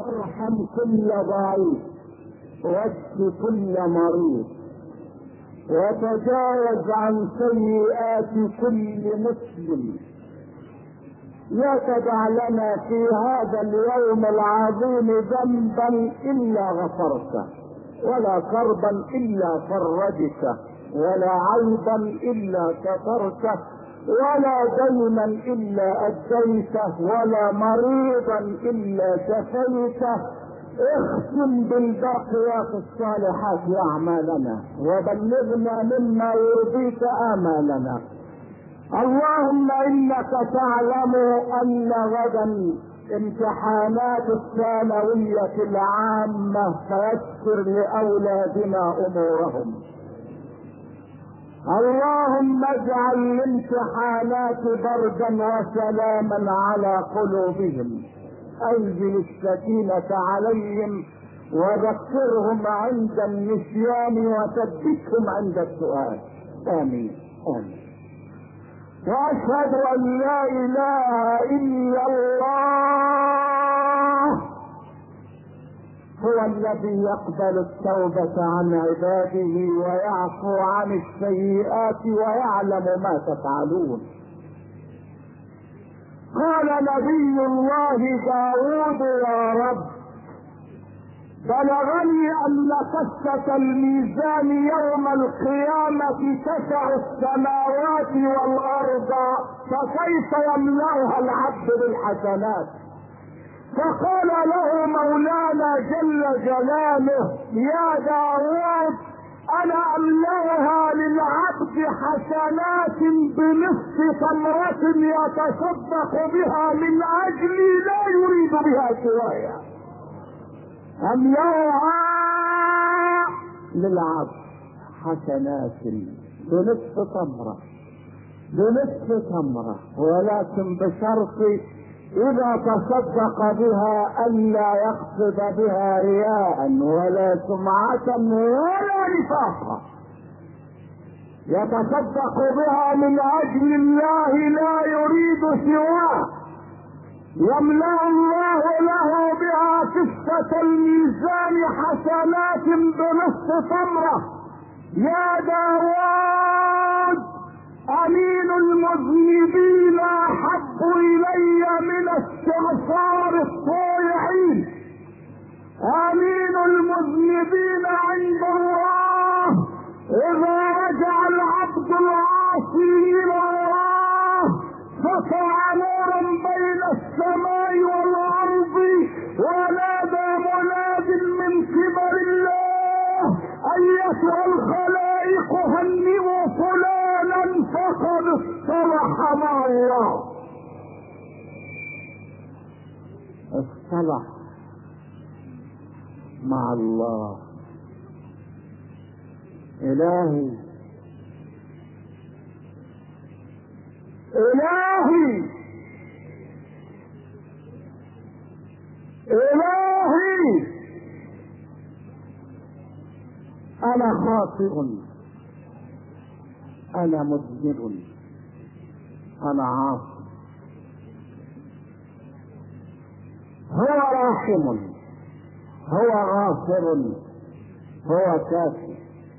ارحم كل ضعيف واشف كل مريض وتجاوز عن سيئات كل مسلم. لا تدع لنا في هذا اليوم العظيم ذنبا الا غفرته، ولا كربا الا فرجته، ولا عيبا الا سترته، ولا دينا الا اديته، ولا مريضا الا شفيته. اختم بالباقيات الصالحات اعمالنا وبلغنا مما يرضيك امالنا. اللهم انك تعلم ان غدا امتحانات الثانوية العامة، فيسر لاولادنا امورهم. اللهم اجعل الامتحانات بردا وسلاما على قلوبهم. انزل السكينة عليهم وذكرهم عند النسيان وثبتهم عند السؤال. امين امين. واشهد ان لا اله الا الله هو الذي يقبل التوبة عن عباده ويعفو عن السيئات ويعلم ما تفعلون. قال نبي الله داود: يا رب، بلغني ان كفة الميزان يوم القيامة تسع السماوات والارض، فكيف يملأها العبد بالحسنات؟ فقال له مولانا جل جلاله: يا داود، انا املأها للعبد حسنات بنصف تمرة يتصدق بها من اجلي لا يريد بها سوايا. املأها للعبد حسنات بنصف تمرة، بنصف تمرة، ولكن بشرط اذا تصدق بها الا يقصد بها رياء ولا سمعة ولا نفاقا، يتصدق بها من اجل الله لا يريد سواه. يملأ الله له بها كفة الميزان حسنات بنصف تمرة. يا داود، امين المذنبين احب الي من استغفار الطائعين. امين المذنبين عند الله اذا رجع العبد العاصي الى الله سطع نورا بين السماء والارض ونادى مناد من قبل الله: ايتها الخلائق هنئوا فلانا فقد اصطلح مع الله. اصطلح مع الله. الهي الهي الهي، انا خاطئ، انا مذنب، انا عاصي. هو راحم، هو غافر، هو كافي.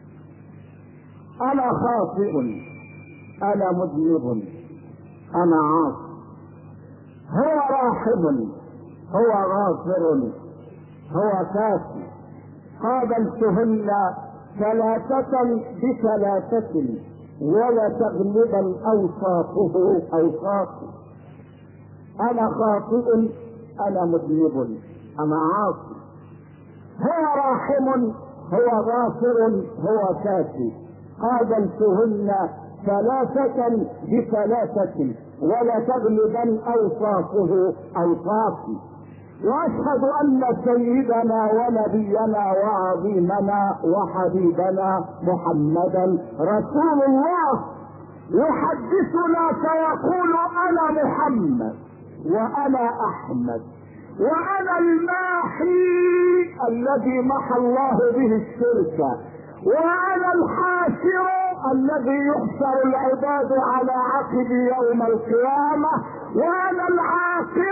انا خاطئ، انا مذنب، انا عاصي. هو راحم، هو غافر، هو كافي. قابلتهن ثلاثة بثلاثة ولا تغلبا اوصافه اوصافي. انا خاطئ، انا مذنب، انا عاصي. هو راحم، هو غافر، هو كافي. قابلتهن ثلاثة بثلاثة ولا تغلبا اوصافه اوصافي. واشهد ان سيدنا ونبينا وعظيمنا وحبيبنا محمدا رسول الله يحدثنا فيقول: انا محمد، وانا احمد، وانا الماحي الذي محى الله به الشرك، وانا الحاشر الذي يحشر العباد على عقب يوم القيامة، وانا العاقب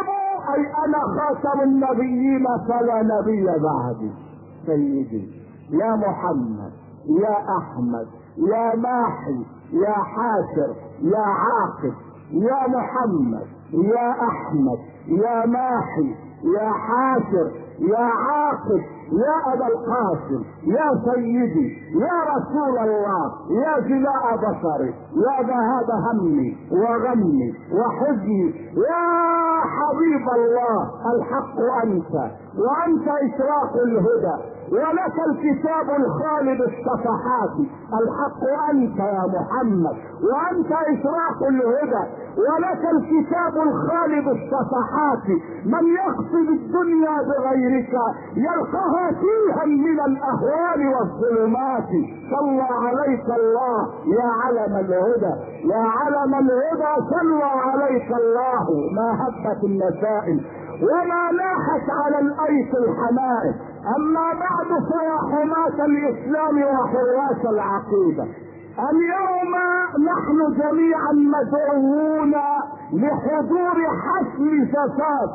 اي انا خاتم النبيين فلا نبي بعدي. سيدي يا محمد يا احمد يا ماحي يا حاشر يا عاقب، يا محمد يا احمد يا ماحي يا حاشر يا عاقب، يا ابا القاسم يا سيدي يا رسول الله، يا جلاء بصري، يا ذهاب همي وغمي وحزني، يا حبيب الله. الحق انت وانت اشراق الهدى ولك الكتاب الخالد الصفحات. الحق انت يا محمد وانت اشراق الهدى ولك الكتاب الخالد الصفحات. من يقصد الدنيا بغيرك يلقاها فيها من الاهوال والظلمات. صلى عليك الله يا علم الهدى، يا علم الهدى صلى عليك الله. ما هبت النسائم وما لاحت على الايس الحمائم. اما بعد فيا حماة الاسلام وحراس العقيدة، اليوم نحن جميعا مدعوون لحضور حفل زفاف.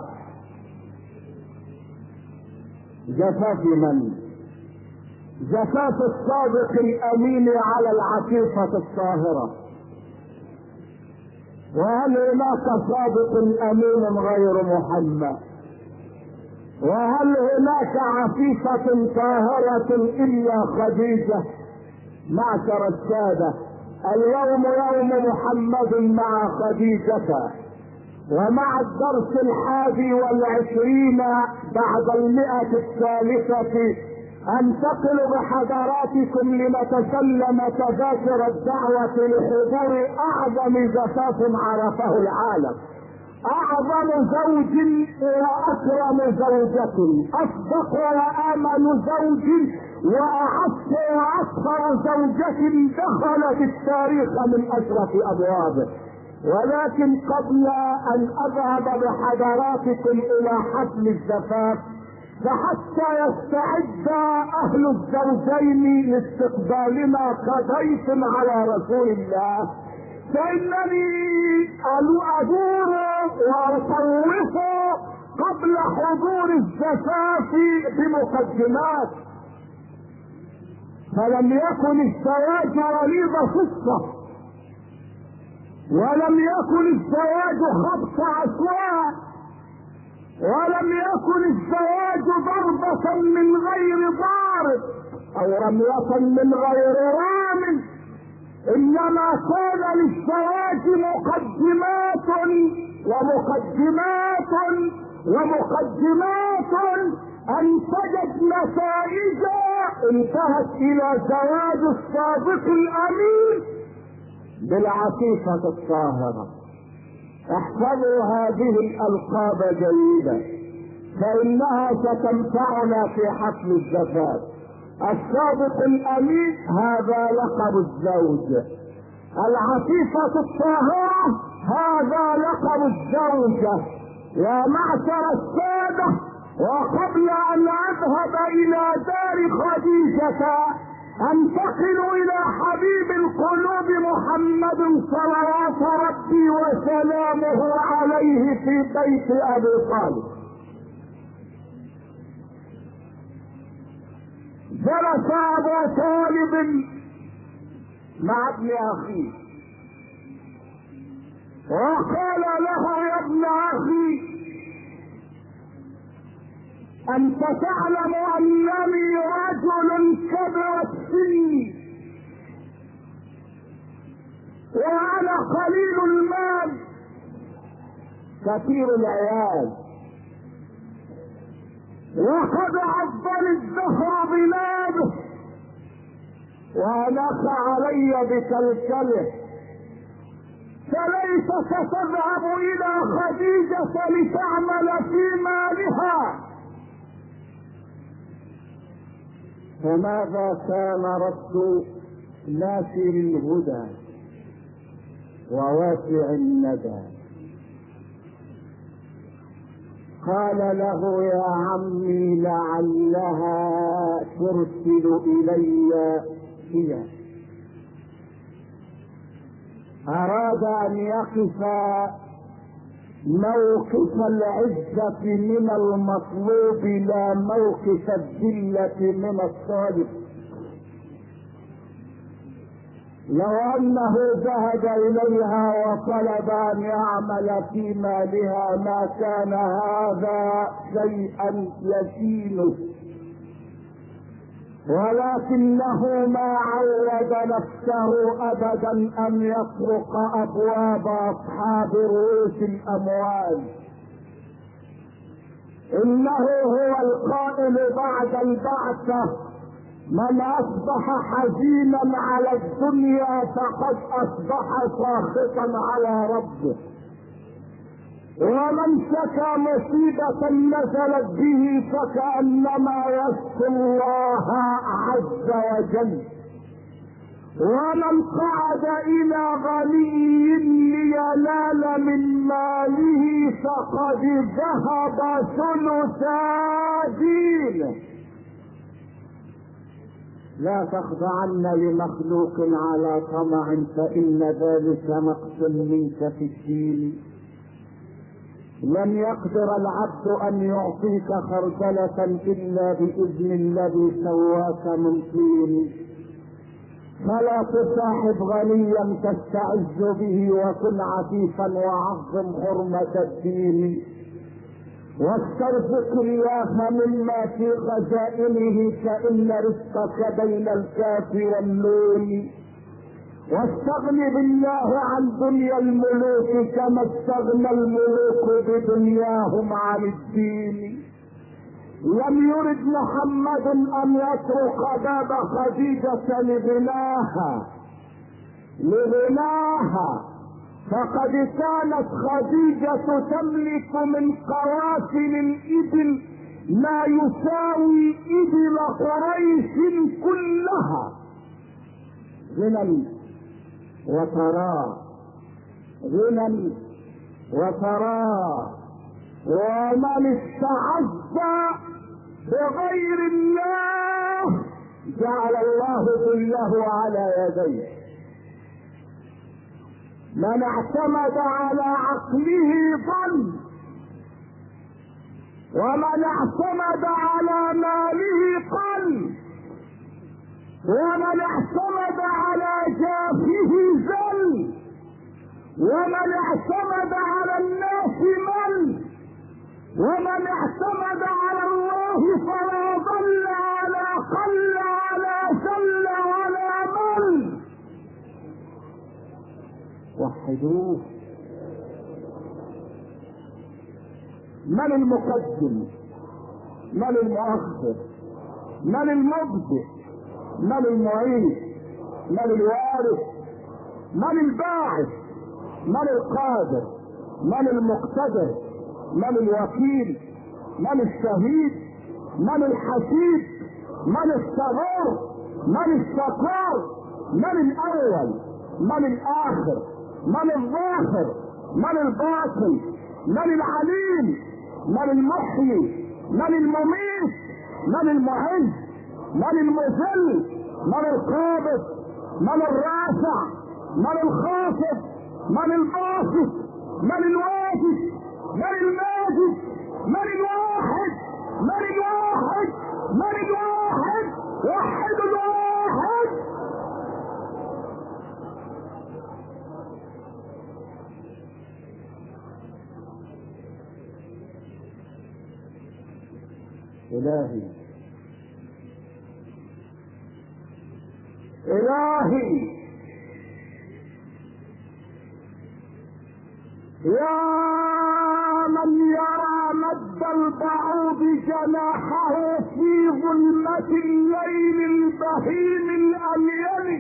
زفاف من؟ زفاف الصادق الامين على العفيفة الطاهرة. وهل هناك صادق امين غير محمد؟ وهل هناك عفيفة طاهرة الا خديجة؟ معشر السادة، اليوم يوم محمد مع خديجة، ومع الدرس 21 بعد 100 انتقل بحضراتكم لنتسلم تذاكر الدعوة لحضور اعظم زفاف عرفه العالم. اعظم زوج واكرم زوجة، اصدق وامن زوج واعف واصغر زوجة دخلت التاريخ من اشرف ابوابه. ولكن قبل ان اذهب بحضراتكم الى حفل الزفاف، فحتى يستعد اهل الزوجين لاستقبالنا كضيف على رسول الله، فانني ادور واطوف قبل حضور الزفاف بمقدمات. فلم يكن الزواج وليد قصة، ولم يكن الزواج خبط عشواء، ولم يكن الزواج ضربة من غير ضارب او رمية من غير رام، انما كان للزواج مقدمات ومقدمات ومقدمات انتجت نتائج انتهت الى زواج الصادق الامين بالعفيفة الطاهرة. احفظوا هذه الالقاب جيدا فانها ستنفعنا في حفل الزفاف. الصادق الامين هذا لقب الزوج، العفيفة الطاهرة هذا لقب الزوجة. يا معشر السادة، وقبل ان اذهب الى دار خديجة انتقل الى حبيب القلوب محمد صلوات ربي وسلامه عليه في بيت ابي طالب. جلس ابو طالب مع ابن اخيه وقال له: يا ابن اخي، انت تعلم انني رجل كبر السن وانا قليل المال كثير العيال، وقد عضني الدهر بلاده ونخ علي بكلكله، فليتك تذهب الى خديجة لتعمل في مالها. فماذا كان رد ناشر الهدى وواسع الندى؟ قال له: يا عمي، لعلها ترسل الي هي. اراد ان يقف موقف العزة من المطلوب لا موقف الذلة من الطالب. لو انه ذهب اليها وطلب ان يعمل في مالها ما كان هذا شيئا يشينه، ولكنه ما عود نفسه ابدا ان يطرق ابواب اصحاب رؤوس الاموال. انه هو القائل بعد البعثة: من اصبح حزينا على الدنيا فقد اصبح ساخطا على ربه، ومن شكى مصيبة نزلت به فكأنما يشكو الله عز وجل، ومن قعد الى غني لينال من ماله فقد ذهب ثلثا دينه. لا تخضعن لمخلوق على طمع فإن ذلك نقص منك في الدين. لن يقدر العبد أن يعطيك خردلة إلا بإذن الذي سواك من طين. فلا تصاحب غنيا تستعز به وكن عفيفا وعظم حرمة الدين. واسترزق الله مما في خزائنه فإن رزقك بين الكاف والنون. واستغن بالله عن دنيا الملوك كما استغنى الملوك بدنياهم عن الدين. لم يرد محمد ان يطرق باب خديجة لغناها فقد كانت خديجة تملك من قوافل الإبل ما يساوي إبل قريش كلها غنى وثراء. ومن استعز بغير الله جعل الله ذله على يديه. من اعتمد على عقله ضل، ومن اعتمد على ماله قل، ومن اعتمد على جافه زل، ومن اعتمد على الناس من، ومن اعتمد على الله فلا ضل ولا قل ولا زل ولا مل. وحدوه. من المقدم؟ من المؤخر؟ من المبدئ؟ من المعيد؟ من الوارث؟ من الباعث؟ من القادر؟ من المقتدر؟ من الوكيل؟ من الشهيد؟ من الحسيب؟ من الصبور؟ من الشكور؟ من الاول؟ من الاخر؟ من الظاهر؟ من الباطن؟ من العليم؟ من المحيي؟ من المميت؟ من المعز؟ من المذل؟ من القابض؟ من الرافع؟ من الخافض؟ من الباسط؟ من الواجد؟ من الماجد؟ من الواحد؟ من الواحد؟ من الواحد؟ وحد الواحد. إلهي إلهي يا من يرى مد البعوض جناحه في ظلمة الليل البهيم الأميل،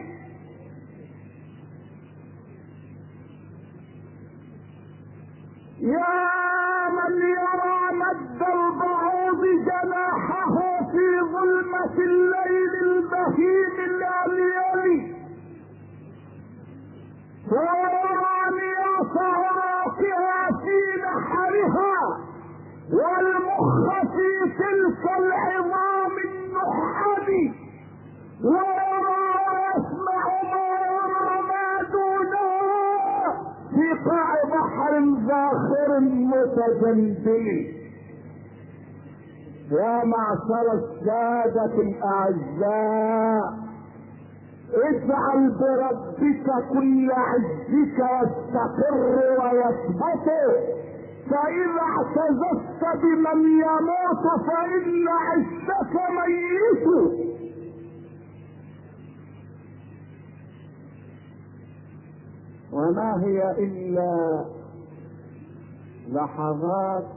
يا من يرى مد البعوض جناحه في ظلمة الليل البهيم الأميل، ويرى نياط عراقها في نحرها والمخ في تلك العظام النحل، ويرى ويسمع ما يرى ما دونها في قاع بحر زاخر جنبي. يا معشر السادة الأعزاء، اجعل بربك كل عزك يستقر ويثبت، فإذا اعتززت بمن يموت فإن عزك ميت. وما هي إلا لحظات،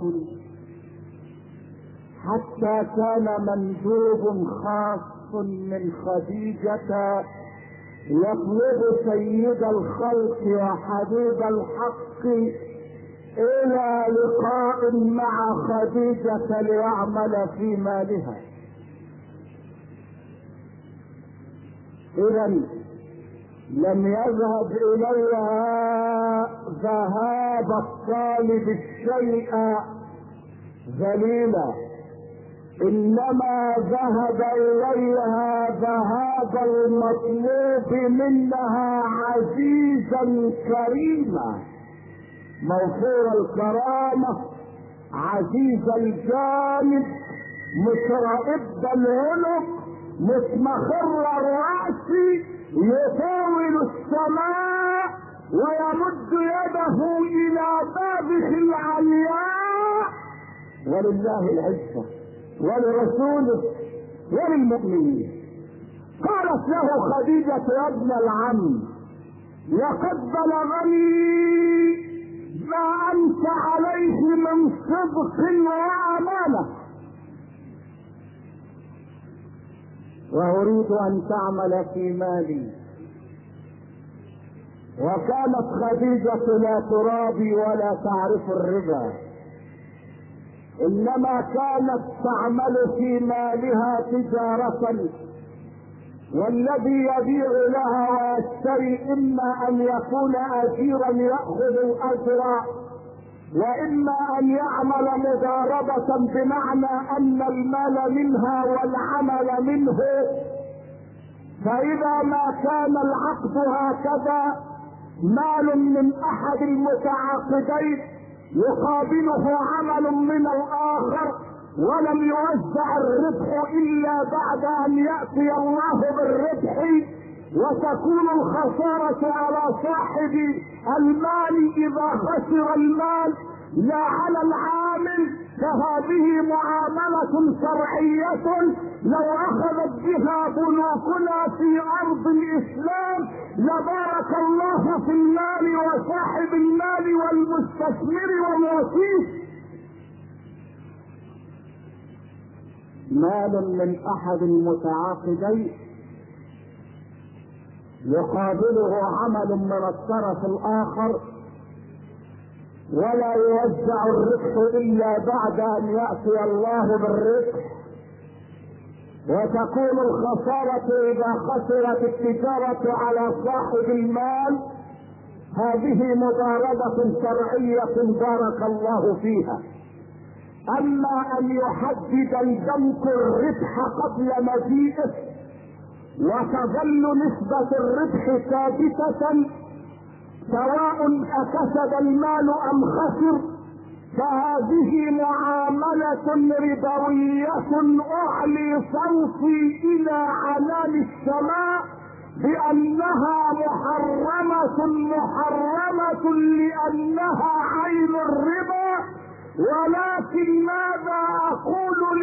حتى كان مندوب خاص من خديجة يطلب سيد الخلق وحبيب الحق إلى لقاء مع خديجة ليعمل في مالها. إذن لم يذهب إليها ذهاب الطالب الشيء ذليلا، إنما ذهب إليها ذهاب المطلوب منها عزيزا كريما، موفور الكرامة، عزيز الجانب، مترأب العنق، متمخر الرأس، يطاول السماء ويمد يده إلى بابه العلياء. ولله العزة ولرسوله وللمؤمنين. قالت له خديجة يا ابن العم، لقد بلغني ما أنت عليه من صدق وأمانة، وأريد أن تعمل في مالي. وكانت خديجة لا ترابي ولا تعرف الربا، إنما كانت تعمل في مالها تجارة، والذي يبيع لها ويشتري إما أن يكون أجيرا يأخذ الأجر، وإما أن يعمل مضاربة بمعنى أن المال منها والعمل منه. فإذا ما كان العقد هكذا، مال من أحد المتعاقدين يقابله عمل من الآخر، ولم يوزع الربح إلا بعد أن يأتي الله بالربح، وتكون الخسارة على صاحب المال إذا خسر المال لا على العامل. فهذه معاملة شرعية لو أخذت بها بنوكنا في أرض الإسلام لبارك الله في المال وصاحب المال والمستثمر وموسيه. مال من أحد المتعاقدين يقابله عمل من الطرف الآخر، ولا يوزع الربح إلا بعد أن يأتي الله بالربح، وتكون الخسارة إذا خسرت التجارة على صاحب المال. هذه مضاربة شرعية بارك الله فيها. أما أن يحدد البنك الربح قبل مجيئه وتظل نسبة الربح ثابتة سواء أكسب المال أم خسر، فهذه معاملة ربوية أعلي صوتي إلى عنان السماء بأنها محرمة لأنها عين الربا. ولكن ماذا أقول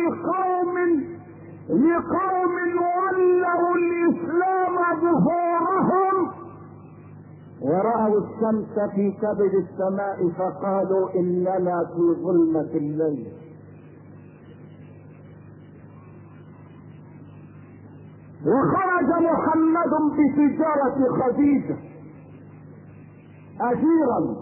لقوم ولوا الإسلام ظهورهم ورأوا الشمس في كبد السماء فقالوا إننا في ظلمة الليل. وخرج محمد بتجارة خديجة أجيرا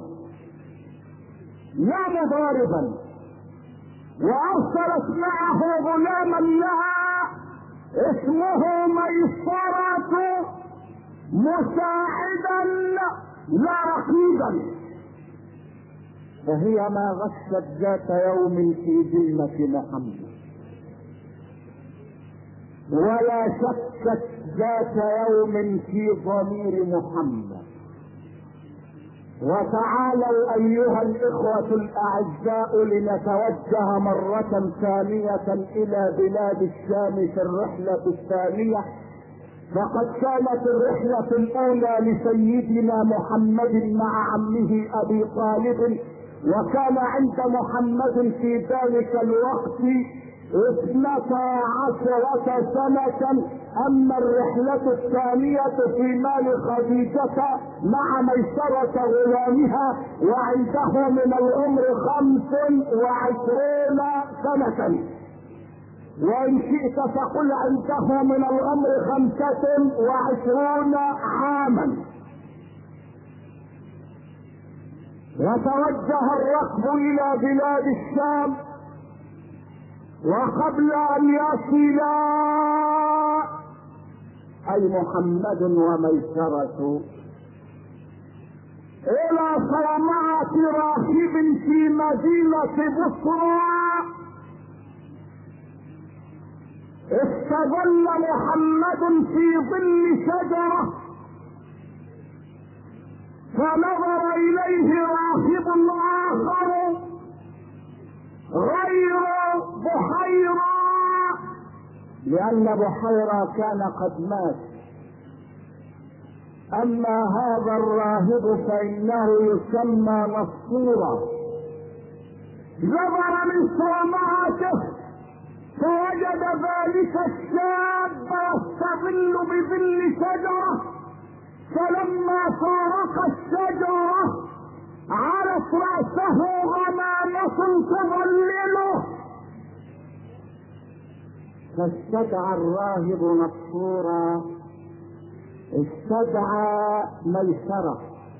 لا مضاربا، وأرسلت معه غلاما لها اسمه ميسرة مساعدا لا رقيبا، فهي ما غشت ذات يوم في ذمة محمد، ولا شكت ذات يوم في ضمير محمد، وتعالوا ايها الاخوة الاعزاء لنتوجه مرة ثانية الى بلاد الشام في الرحلة الثانية. فقد كانت الرحلة الاولى لسيدنا محمد مع عمه ابي طالب، وكان عند محمد في ذلك الوقت 12 سنة. اما الرحلة الثانية في مال خديجة مع ميسرة غلامها وعنده من العمر 25 سنة، وان شئت فقل عنده من العمر 25 عاما. وتوجه الركب الى بلاد الشام، وقبل ان يصلا اي محمد وميسرة الى صومعة راكب في مدينة بصرى، استظل محمد في ظل شجرة، فنظر اليه راكب اخر غير بحيرة، لان بحيرة كان قد مات. اما هذا الراهب فانه يسمى نصورا. نظر من صومعته فوجد ذلك الشاب يستظل بظل شجرة، فلما فارق الشجرة عرف رأسه غمامة تظلله، فاستدعى الراهب نصورا، استدعى ميسرة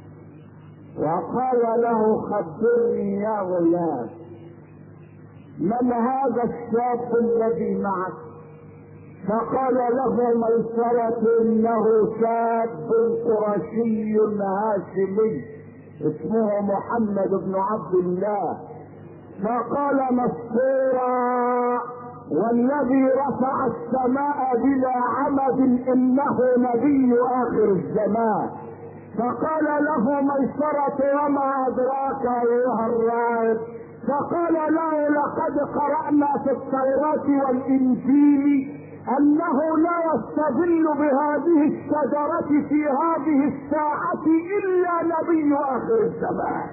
وقال له خبرني يا غلام، من هذا الشاب الذي معك؟ فقال له ميسرة انه شاب قرشي هاشمي اسمه محمد بن عبد الله. فقال نصورا والذي رفع السماء بلا عمد انه نبي اخر الزمان. فقال له ميسرة وما ادراك ايها الراهب؟ فقال له لقد قرأنا في التوراة والانجيل انه لا يستظل بهذه الشجرة في هذه الساعة الا نبي اخر الزمان.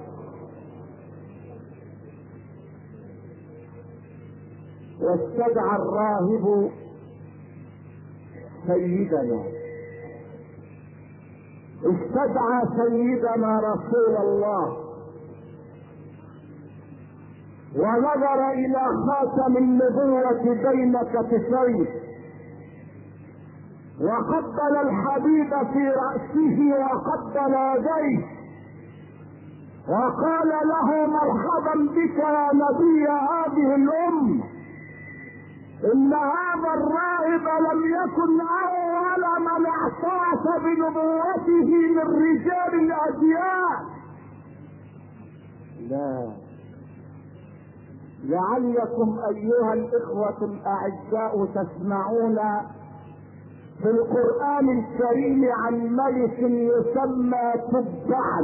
واستدعى الراهب سيدنا، استدعى سيدنا رسول الله، ونظر الى خاتم النبوة بين كتفيه، وقبل الحبيب في رأسه وقبل يديه، وقال له مرحبا بك يا نبي هذه الأمة. إن هذا الراهب لم يكن أول من اعترف بنبوته من رجال الأديان. لا، لعلكم أيها الإخوة الأعزاء تسمعون في القرآن الكريم عن ملك يسمى تبعا،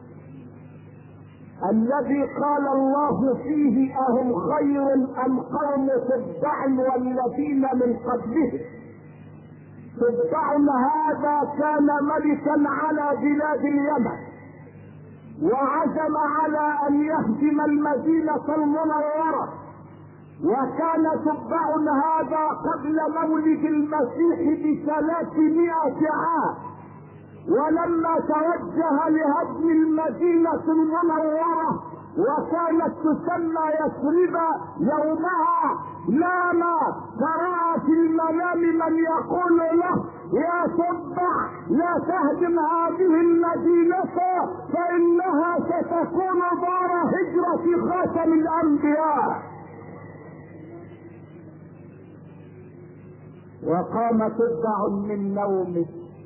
الذي قال الله فيه أهم خير أم قوم تبع والذين من قبله. تبع هذا كان ملكا على بلاد اليمن، وعزم على أن يهدم المدينة المنورة، وكان تبع هذا قبل مولد المسيح ب300 عام. ولما توجه لهدم المدينة المنورة وكانت تسمى يثرب يومها، نام فرأى في المنام من يقول له يا تبع لا تهدم هذه المدينة فإنها ستكون دار هجرة خاتم الأنبياء. وقام تبع من نومه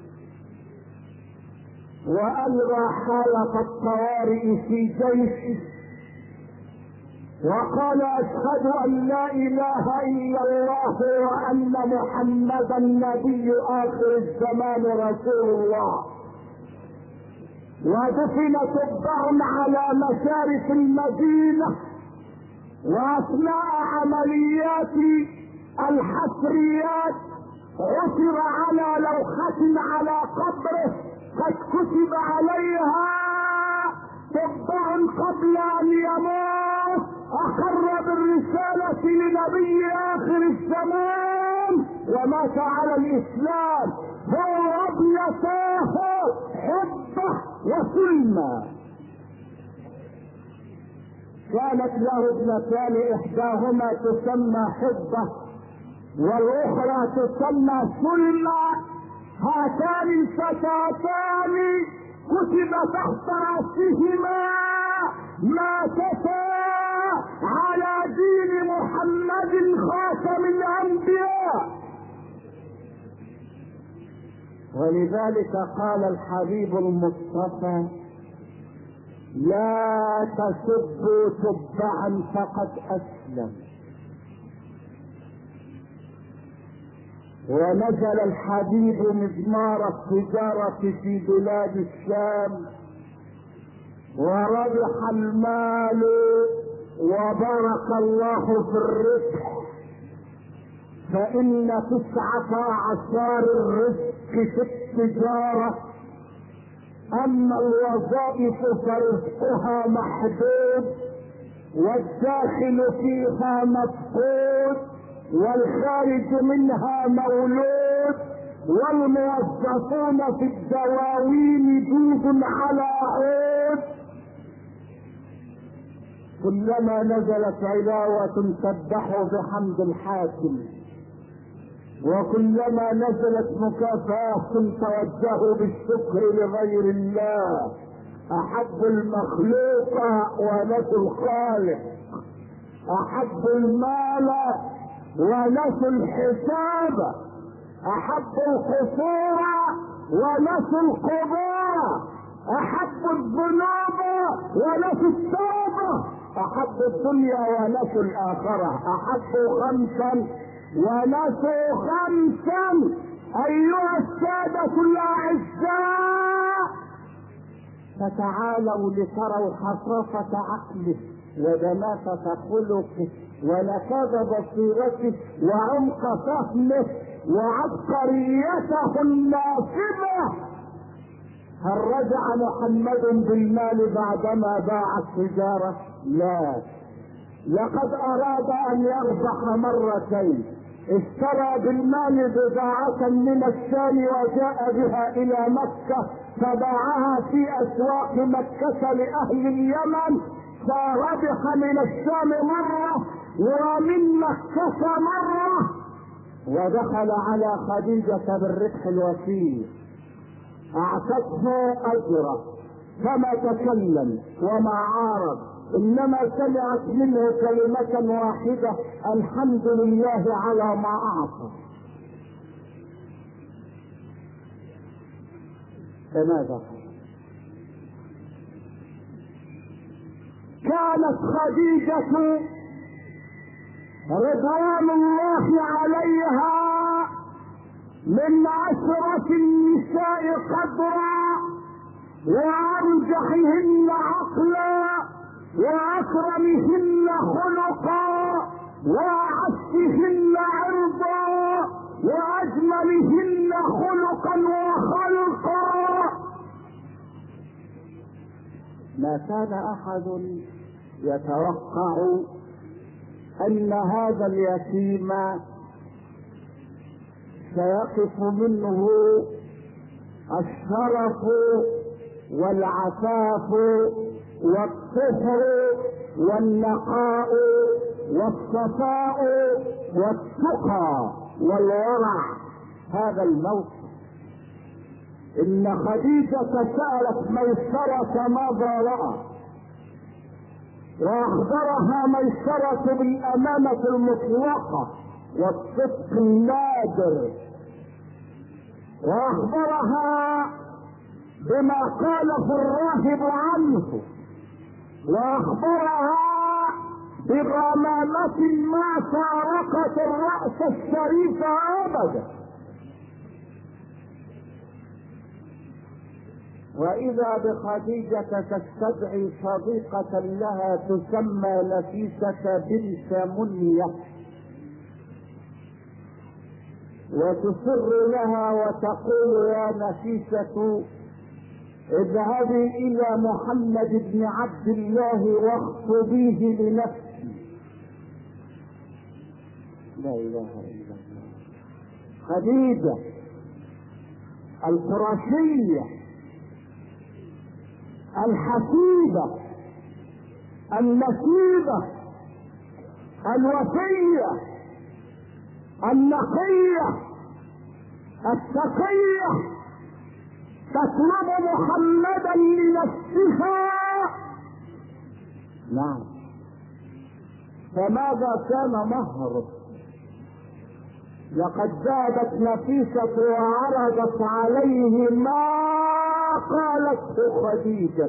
وألغى حالة الطوارئ في جيشه، وقال أشهد أن لا إله إلا الله وأن محمدا نبي آخر الزمان رسول الله. ودفن تبعا على مشارف المدينة، واثناء عمليات الحفريات عثر على لوحة على قبره قد كتب عليها: تبع قبل ان يموت اقر بالرسالة لنبي اخر الزمان ومات على الاسلام، هو ابنتاه حبة وسلمى. كانت له ابنتان، احداهما تسمى حبة والاخرى تسمى سلمى. هاتان الفتاتان كتب تحت راسهما: ماتتا على دين محمد خاتم الانبياء. ولذلك قال الحبيب المصطفى: لا تسبوا تبعا فقد اسلم. ونزل الحبيب مزمار التجارة في بلاد الشام، وربح المال وبارك الله في الربح، فإن 19 الرزق في التجارة، أما الوظائف فرزقها محدود والداخل فيها مفقود والخارج منها مولود، والموظفون في الدواوين جود على عود. كلما نزلت علاوة سبحوا بحمد الحاكم، وكلما نزلت مكافأة توجهوا بالشكر لغير الله. أحب المخلوق ونسوا الخالق، أحب المال ونسوا الحساب، أحب القصور ونسوا القضاء، أحب الذنوب ونسوا التوبة، أحب الدنيا ونسوا الآخرة، أحب 5 ونسوا 5. أيها السادة الأعزاء، فتعالوا لتروا حصافة عقله ودماثة خلقه ونكاد بصيرته وعمق فهمه وعبقريته النافذة. هل رجع محمد بالمال بعدما باع التجارة؟ لا، لقد اراد ان يربح مرتين. اشترى بالمال بضاعة من الشام وجاء بها الى مكة فباعها في اسواق مكة لاهل اليمن، فربح من الشام مرة ومن مكة مرة، ودخل على خديجة بالربح الوفير، اعطته اجره فما تكلم وما عارض، انما سمعت منه كلمة واحدة: الحمد لله على ما اعطى. فماذا كانت خديجة رضوان الله عليها من أشرف النساء قدرا وأرجحهن عقلا وأكرمهن خلقا وأعزهن عرضا وأجملهن خلقا وخلقا. ما كان أحد يتوقع أن هذا اليتيم سيقف منه الشرف والعفاف والطهر والنقاء والصفاء والتقى والورع هذا الموقف. إن خديجة سألت ميسرة ماذا رأى، واخبرها ميسرة بالامانة المطلقة والصدق النادر، واخبرها بما قاله الراهب عنه، واخبرها بغمامة ما فارقت الرأس الشريف ابدا. وإذا بخديجة تستدعي صديقة لها تسمى نفيسة بنت منية، وتصر لها وتقول: يا نفيسة اذهبي إلى محمد بن عبد الله واخطبيه لنفسي. لا إله إلا الله. خديجة القرشية الحسيبة النسيبة الوفية النقية التقية تطلب محمدا لنفسها. نعم. فماذا كان مهره؟ لقد ذهبت نفيسة وعرضت عليه ما قالته خديجة،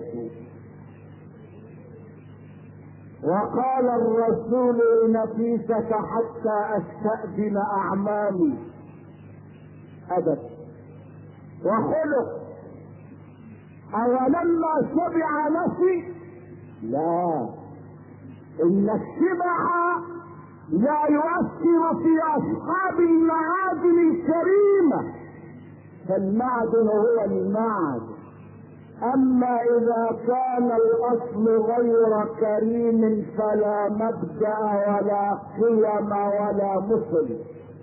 وقال الرسول لنفيسة: حتى استأذن أعمامي. أدب وخلق. أولما شبع نفي؟ لا، إن الشبع لا يؤثر في أصحاب المعادن الكريمة، فالمعدن هو المعدن. أما إذا كان الأصل غير كريم فلا مبدأ ولا قيم ولا مثل.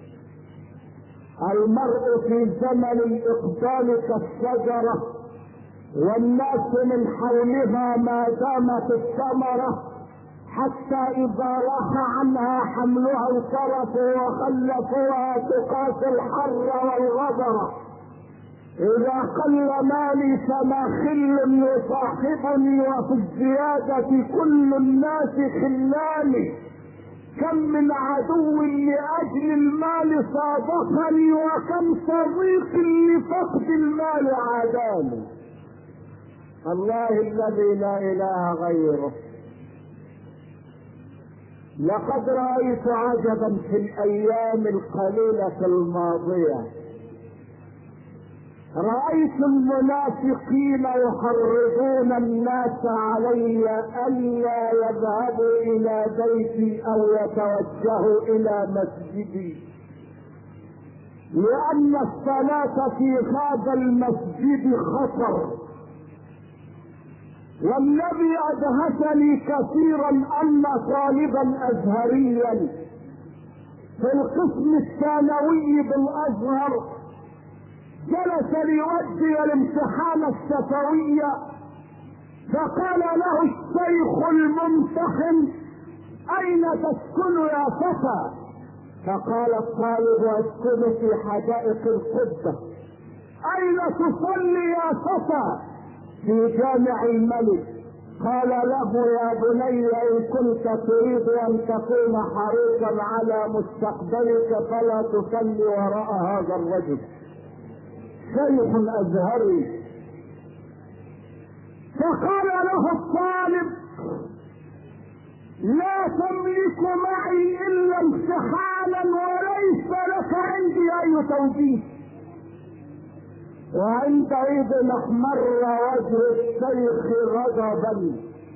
المرء في زمن الإقبال كالشجرة، والناس من حولها ما دامت الثمرة، حتى إذا راح عنها حملها انصرفوا وخلفوها تقاس الحر والغبرة. إذا قل مالي فما خل يصاحبني، وفي الزيادة كل الناس خلاني. كم من عدو لأجل المال صادقني، وكم صديق لفقد المال عاداني. الله الذي لا إله غيره. لقد رأيت عجبا في الأيام القليلة الماضية. رأيت المنافقين يحرضون الناس علي ألا يذهبوا إلى بيتي أو يتوجهوا إلى مسجدي، لأن الصلاة في هذا المسجد خطر. والذي أدهشني كثيرا أن طالبا أزهريا في القسم الثانوي بالأزهر جلس ليؤدي الامتحان الشفوي، فقال له الشيخ الممتحن: أين تسكن يا فتى؟ فقال الطالب: أسكن في حدائق القبة. أين تصلي يا فتى؟ في جامع الملك. قال له: يا بني، إن كنت تريد أن تكون حريصا على مستقبلك فلا تصلي وراء هذا الرجل. شيخ أزهري. فقال له الطالب: لا تملك معي إلا امتحانا وليس لك عندي أي توجيه. وعندئذ احمر وجه الشيخ غضبا،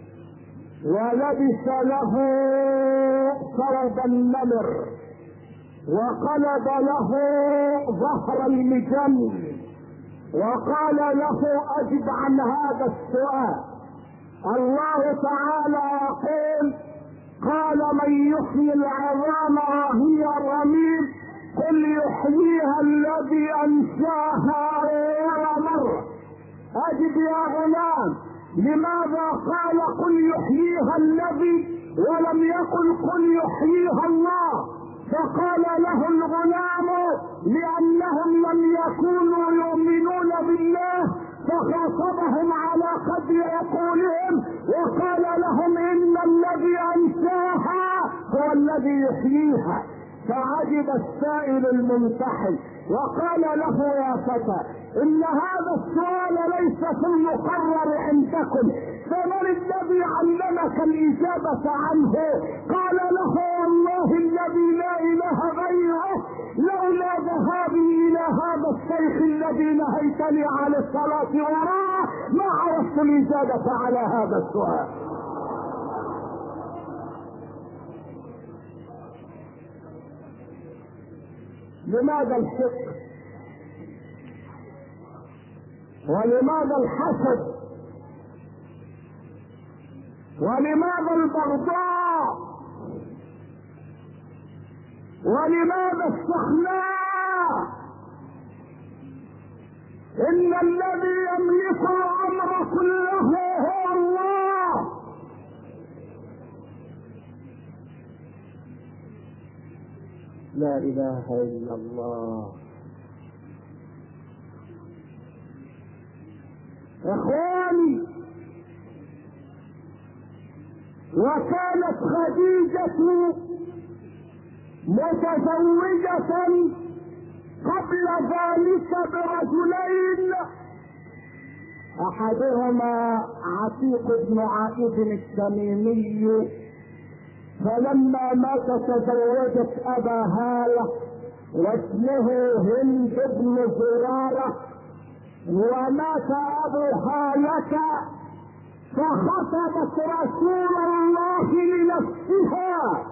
ولبس له ثوب النمر، وقلب له ظهر المجن، وقال له: أجب عن هذا السؤال. الله تعالى يقول: قال: من يحيي العظام وهي رميم؟ قل يحييها الذي أنشاها أول مرة. أجب يا غلام، لماذا قال قل يحييها الذي ولم يقل قل يحييها الله؟ فقال له الغلام: لأنهم لم يكونوا يؤمنون بالله، فخاطبهم على قدر عقولهم، وقال لهم: إن الذي أنشاها هو الذي يحييها. فعجب السائل الممتحن وقال له: يا فتى، إن هذا السؤال ليس في المقرر عندكم، فمن الذي علمك الإجابة عنه؟ قال له: والله الذي لا إله غيره، لولا ذهابي إلى هذا الشيخ الذي نهيتني عن الصلاة وراءه ما عرفت الإجابة على هذا السؤال. لماذا الحقد؟ ولماذا الحسد؟ ولماذا البغضاء؟ ولماذا السخلاء؟ إن الذي يملك الأمر كله هو الله. لا إله إلا الله. إخواني، وكانت خديجة متزوجة قبل ذلك برجلين، احدهما عتيق بن عائد التميمي، فلما مات تزوجت ابا هالة واسمه هند بن زرارة، ومات ابو هالة فخطبت رسول الله لنفسها.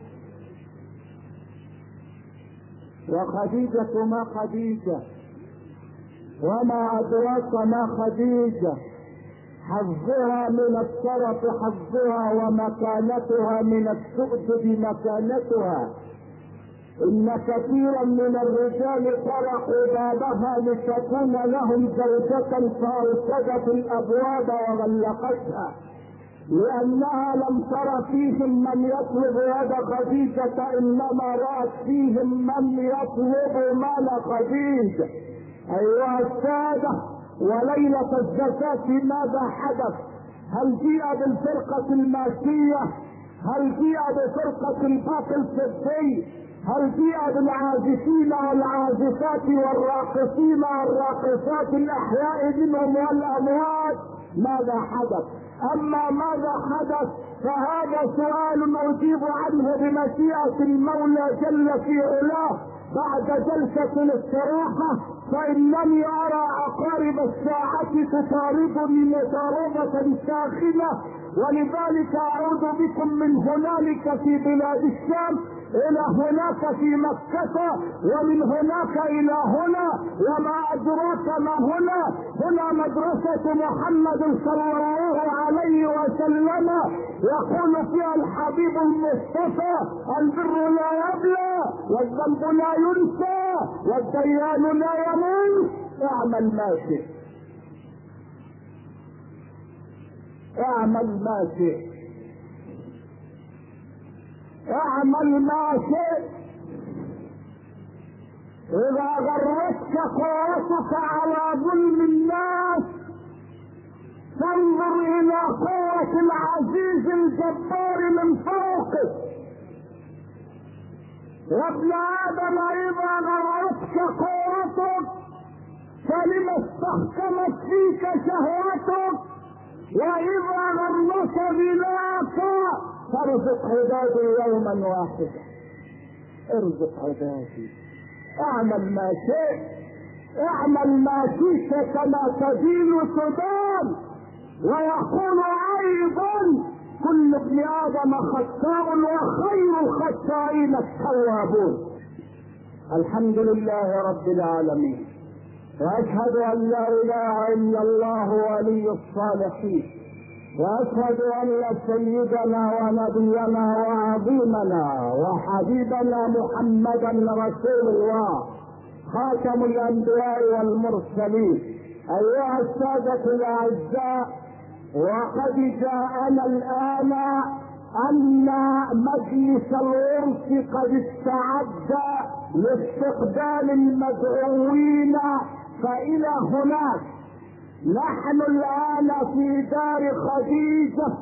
وخديجة ما خديجة، وما أدراك ما خديجة، حظها من الشرف حظها، ومكانتها من السؤدد مكانتها. إن كثيرا من الرجال طرقوا بابها لتكون لهم زوجة فأرسدت الأبواب وغلقتها، لأنها لم تر فيهم من يطلب يد خديجة، إنما رأت فيهم من يطلب مال خديجة. أيها السادة، وليلة الزكاة ماذا حدث؟ هل جيء بالفرقة الماسية؟ هل جيء بفرقة الباقي الفضي؟ هل جيء بالعازفين والعازفات والراقصين والراقصات الأحياء منهم والأموات؟ ماذا حدث؟ اما ماذا حدث فهذا سؤال اجيب عنه بمشيئة المولى جل في علاه بعد جلسة الاستراحة، فانني ارى عقارب الساعة تطاردني مطاردة ساخنة، ولذلك اعود بكم من هنالك في بلاد الشام الى هناك في مكة، ومن هناك الى هنا، وما ادراك ما هنا. هنا مدرسة محمد صلى الله عليه وسلم، يقول فيها الحبيب المصطفى: البر لا يبلى، والذنب لا ينسى، والديان لا يموت. اعمل ما شئت، اعمل ما شئت، اعمل ما شئت. اذا غرتك قوتك على ظلم الناس فانظر الى قوة العزيز الجبار من فوقك. يا ابن ادم، اذا غرتك قوتك فلما استحكمت فيك شهوتك، واذا غرك بلاك فارزق عبادي يوما واحدا. ارزق عبادي، اعمل ما شئت، اعمل ما شئت كما تدين تدان. ويقول ايضا: كل ابن ادم خطاء وخير الخطائين التوابون. الحمد لله رب العالمين، واشهد ان لا اله الا الله ولي الصالحين، واشهد ان سيدنا ونبينا وعظيمنا وحبيبنا محمدا رسول الله خاتم الانبياء والمرسلين. ايها السادة الاعزاء، وقد جاءنا الان ان مجلس العرس قد استعد لاستقبال المدعوين فإلى هناك. نحن الآن في دار خديجة،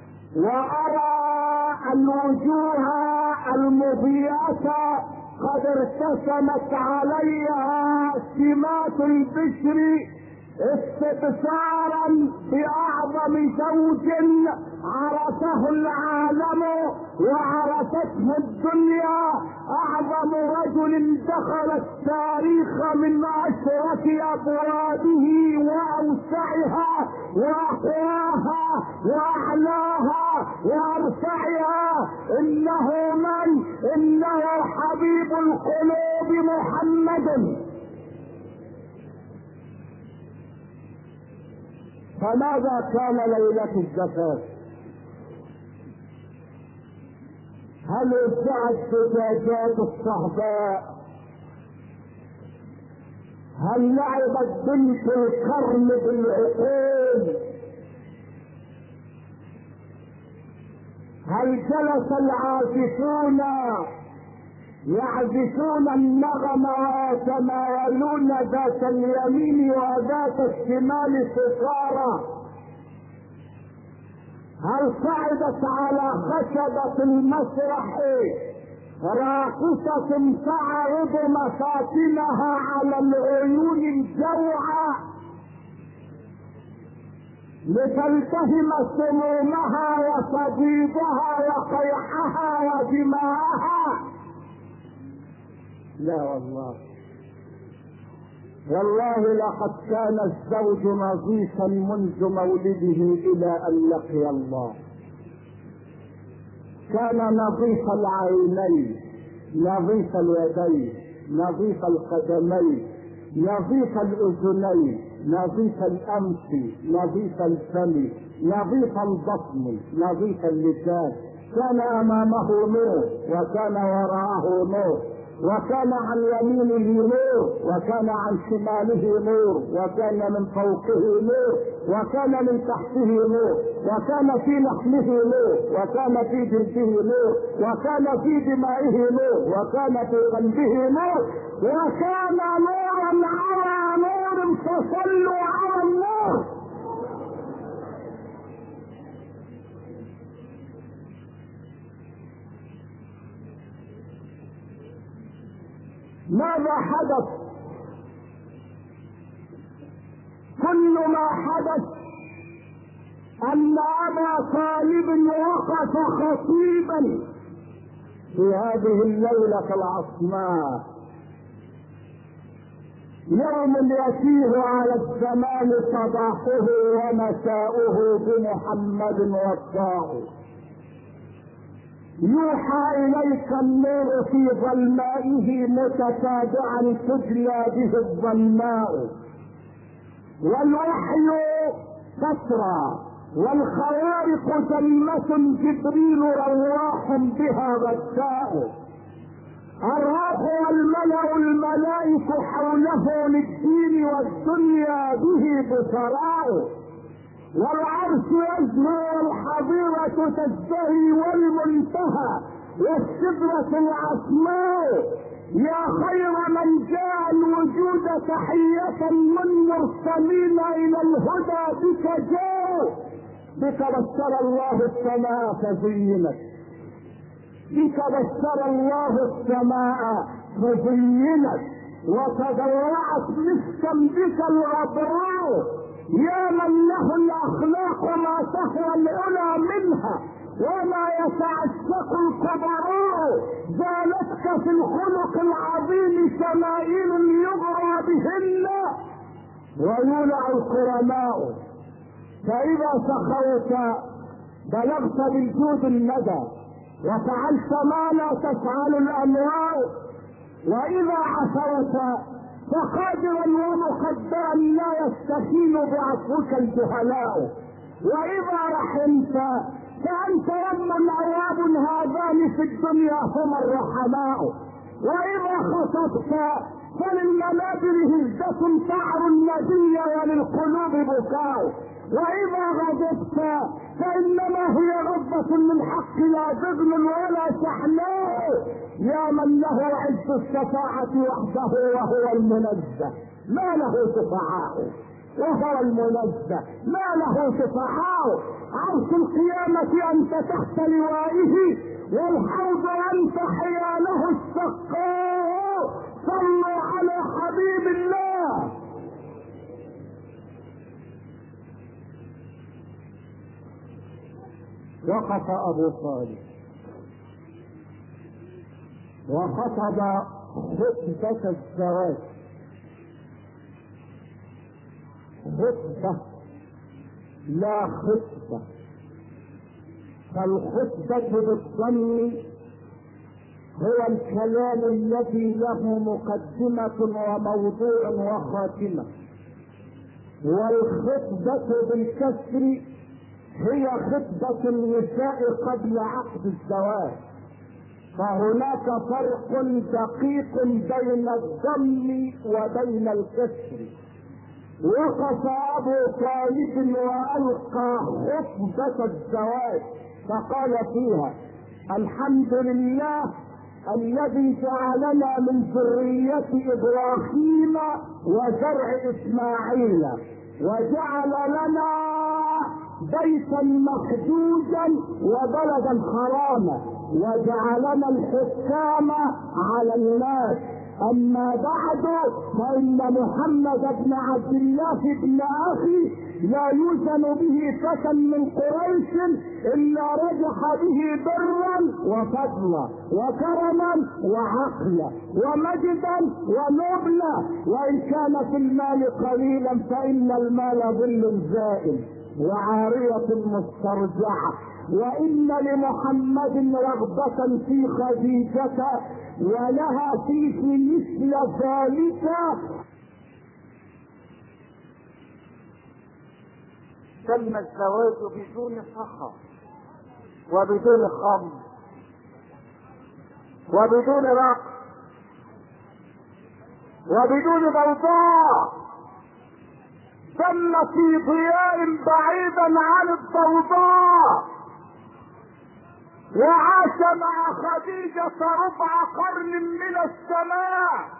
وأرى الوجوه المضيئة قد ارتسمت عليها سمات البشر استبشارا بأعظم زوج عرفه العالم وعرفته الدنيا. اعظم رجل دخل التاريخ من اشرف ابوابه واوسعها واقواها واعلاها وارفعها، انه حبيب القلوب محمد. فماذا كان ليلة الزفاف؟ هل وسعت زجاجات الصهباء؟ هل لعبت بنت القرن بالعقول؟ هل جلس العازفون يعزفون النغم ويتناولون ذات اليمين وذات الشمال سكارى؟ هل صعدت على خشبة المسرح راقصة تعرض مفاتنها على العيون الجوعى لتلتهم سمومها وصديدها وقيحها ودماءها؟ لا والله، والله لقد كان الزوج نظيفا منذ مولده الى ان لقي الله. كان نظيف العينين، نظيف اليدين، نظيف القدمين، نظيف الاذنين، نظيف الانف، نظيف الفم، نظيف البطن، نظيف اللسان. كان امامه نور وكان وراءه نور، وكان عن يمينه نور وكان عن شماله نور، وكان من فوقه نور وكان من تحته نور، وكان في لحمه نور وكان في جلده نور، وكان في دمائه نور وكان في قلبه نور، وكان نورا على نور، فصلوا على النور. ماذا حدث؟ كل ما حدث ان ابا طالب وقف خطيبا في هذه الليلة العصماء، يوم يسير على الزمان صباحه ومساؤه بمحمد وصاه. يوحى اليك النور في ظلمائه متتابعا تجلى به الظلماء، والوحي فترى والخوارق جلمة جبريل رواح بها غداء. الروح والملأ الملائك حوله للدين والدنيا به بصراء، والعرش يزهو والحظيرة تزدهي والمنتهى والسدرة العصماء. يا خير من جاء الوجود تحية من مرسلين الى الهدى بك جاءوا. بك بشر الله السماء فزينت، بك بشر الله السماء فزينت وتضرعت مسكا بك الغبراء. يا من له الاخلاق ما تهوى العلا منها وما يتعشق الكبراء. زالتك في الخلق العظيم شمائل يغرى بهن ويولع الكرماء. فاذا سخوت بلغت بالجود الندى وفعلت ما لا تفعل الانواع، واذا عفوت فقادرا ومقدرا لا يستكين بعفوك الجهلاء، واذا رحمت فانت يم عواب هذان في الدنيا هما الرحماء، واذا خطبت فللمنابر هزة تعر النبي وللقلوب بكاء، واذا غضبت فانما هي غضبة للحق لا بغل ولا شحناء. يا من له عز الشفاعة وحده وهو المنزه ما له شفعاء، وهو المنزه ما له شفعاء. عرش القيامة انت تحت لوائه، والحوض انت حياله السقاء. صلوا على حبيب الله. وقف ابو طالب وخطب خطبة الزواج، خطبة لا خطبة، فالخطبة بالضم هو الكلام الذي له مقدمة وموضوع وخاتمة، والخطبة بالكسر هي خطبة النساء قبل عقد الزواج، فهناك فرق دقيق بين الضم وبين الكسر. وقف ابو طالب والقى خطبة الزواج فقال فيها: الحمد لله الذي جعلنا من ذرية ابراهيم وزرع اسماعيل، وجعل لنا بيتا محجوجا وبلدا حراما، وجعلنا الحكام على الناس. اما بعد فان محمد بن عبد الله بن اخي لا يوزن به فتى من قريش الا رجح به برا وفضلا وكرما وعقلا ومجدا ونبلا، وان كان في المال قليلا فان المال ظل زائل وعارية مسترجعة، وإن لمحمد رغبة في خديجة ولها فيه مثل ذلك. تم الزواج بدون فخر وبدون خمر وبدون رقص وبدون ضوضاء، تم في ضياء بعيدا عن الضوضاء، وعاش مع خديجة ربع قرن من السماء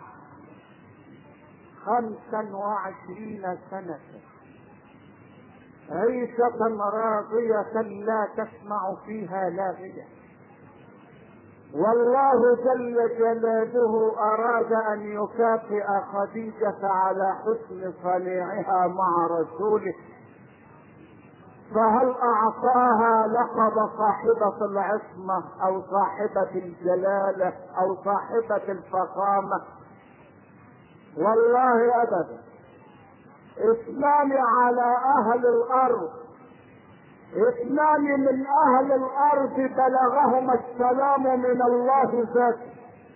25 سنة عيشة راضية لا تسمع فيها لاغية. والله جل جلاله اراد ان يكافئ خديجة على حسن صنيعها مع رسوله، فهل اعطاها لقب صاحبة العصمة او صاحبة الجلالة او صاحبة الفخامة؟ والله ابدا. اثنان على اهل الارض، اثنان من اهل الارض بلغهما السلام من الله ذاته،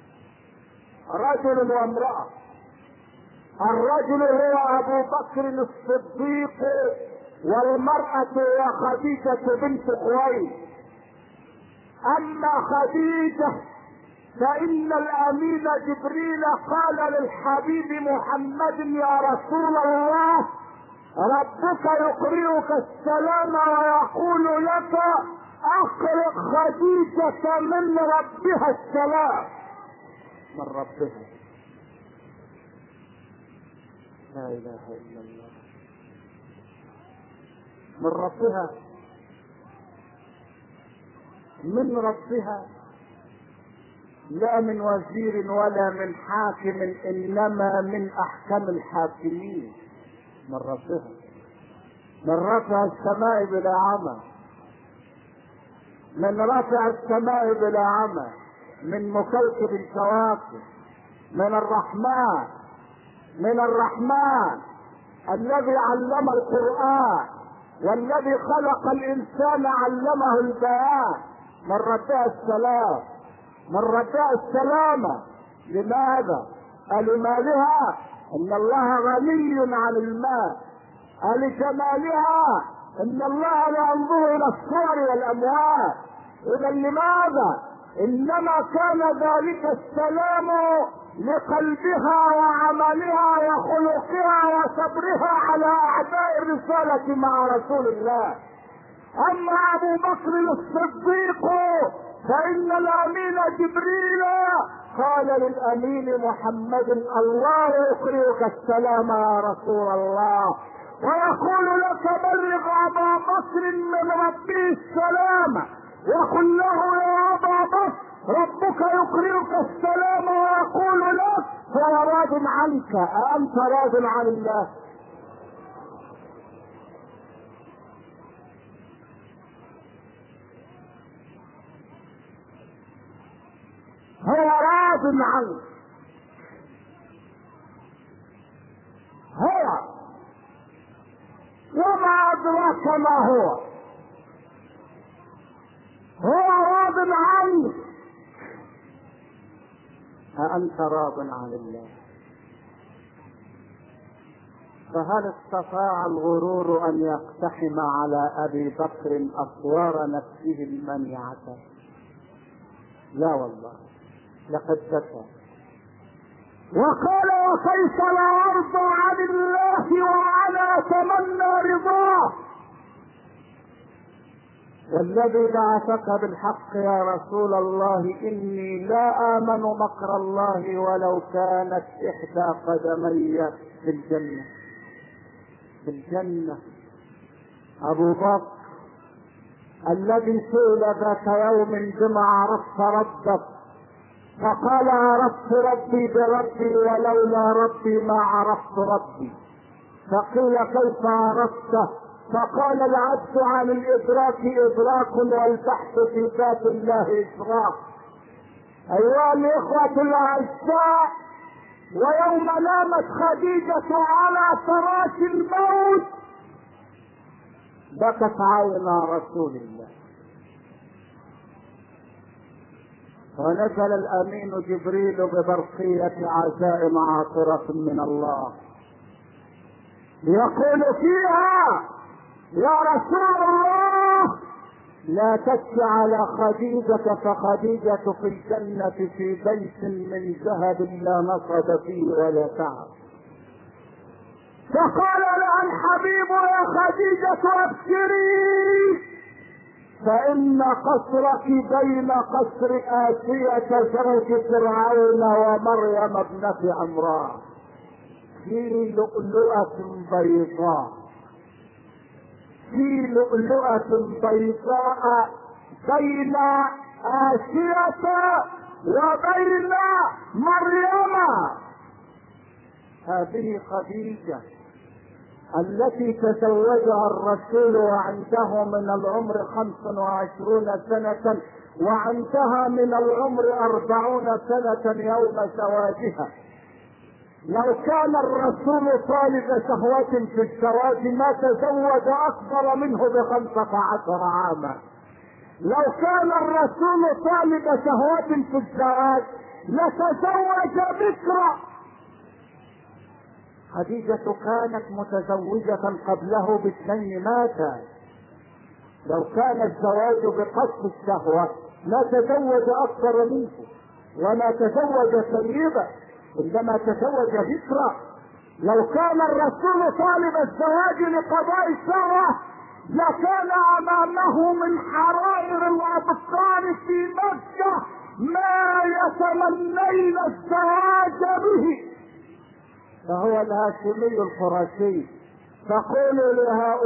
رجل وامرأة. الرجل هو ابو بكر الصديق، والمرأة هي خديجة بنت خويلد. اما خديجة فان الامين جبريل قال للحبيب محمد: يا رسول الله، ربك يقرئك السلام ويقول لك اقرئ خديجة من ربها السلام. من ربها، لا اله الا الله، من ربها، من ربها، لا من وزير ولا من حاكم، انما من احكم الحاكمين. من ربها، من رفع السماء بلا عمى، من رفع السماء بلا عمى، من مكوكب الكواكب، من الرحمن، من الرحمن الذي علم القرآن والذي خلق الانسان علمه البيان. من ربها السلام، من ربها السلامة. لماذا؟ لمالها، ان الله غني عن المال. لجمالها، ان الله لا ينظر الى الصور والاموال. اذا لماذا؟ انما كان ذلك السلام لقلبها وعملها وخلقها وصبرها على اعداء الرسالة مع رسول الله. اما ابو بكر الصديق فان الامين جبريل قال للامين محمد: الله يقرئك السلام يا رسول الله، ويقول لك: بلغ ابا بكر من ربه السلام، وقل له: يا ابا بكر ربك يقرئك السلام ويقول لك هو راض عنك، أأنت راض عن الله؟ راض عنه. هو وما أدراك ما هو راض عنه. أأنت راض عن الله؟ فهل استطاع الغرور أن يقتحم على أبي بكر أسوار نفسه المنيعة؟ لا والله، لقد بكى وقال: وكيف لا أرضى عن الله وأنا أتمنى رضاه. والذي بعثك بالحق يا رسول الله إني لا آمن مكر الله ولو كانت إحدى قدمي في الجنة. في الجنة. أبو بكر الذي سئل ذات يوم بما عرفت ربك فقال: عرفت ربي بربي ولولا ربي ما عرفت ربي. فقيل: كيف عرفته؟ فقال: العجز عن الإدراك إدراك والبحث في ذات الله إدراك. أيها الإخوة الأعزاء، ويوم نامت خديجة على فراش الموت بكت عينا رسول الله، ونزل الأمين جبريل ببرقية عزائم عاطرة من الله يقول فيها: يا رسول الله لا تبكي على خديجة، فخديجة في الجنة في بيت من ذهب لا نصب فيه ولا تعب. فقال لها الحبيب: يا خديجة ابشري، فإن قصرك بين قصر آسية زوج فرعون ومريم ابنة عمران في لؤلؤة بيضاء، في لؤلؤة بيضاء بين آسية وبين مريم. هذه خديجة التي تزوجها الرسول وعنده من العمر 25 سنة، وعندها من العمر 40 سنة يوم زواجها. لو كان الرسول طالب شهوة في الزواج ما تزوج أكبر منه ب15 عاما. لو كان الرسول طالب شهوة في الزواج لتزوج بكرا. خديجة كانت متزوجة قبله ب2 ماتا. لو كان الزواج بقصد الشهوة لا تزوج أكثر منه ولا تزوج سيدة، عندما تزوج بكرا. لو كان الرسول طالب الزواج لقضاء الشهوة لكان امامه من حرائر الابطال في مكة ما يتمنين الزواج به. فهو الهاشمي القرشي. فقولوا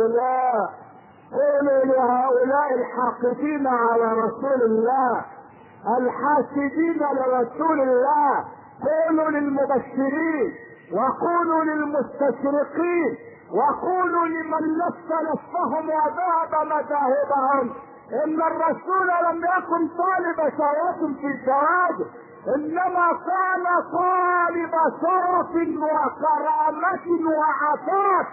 لهؤلاء الحاقدين على رسول الله الحاسدين لرسول الله، قولوا للمبشرين وقولوا للمستشرقين وقولوا لمن لف لفهم وذهب مذاهبهم ان الرسول لم يكن طالب شرف في الزواج، انما كان طالب شرف وكرامة وعفاف.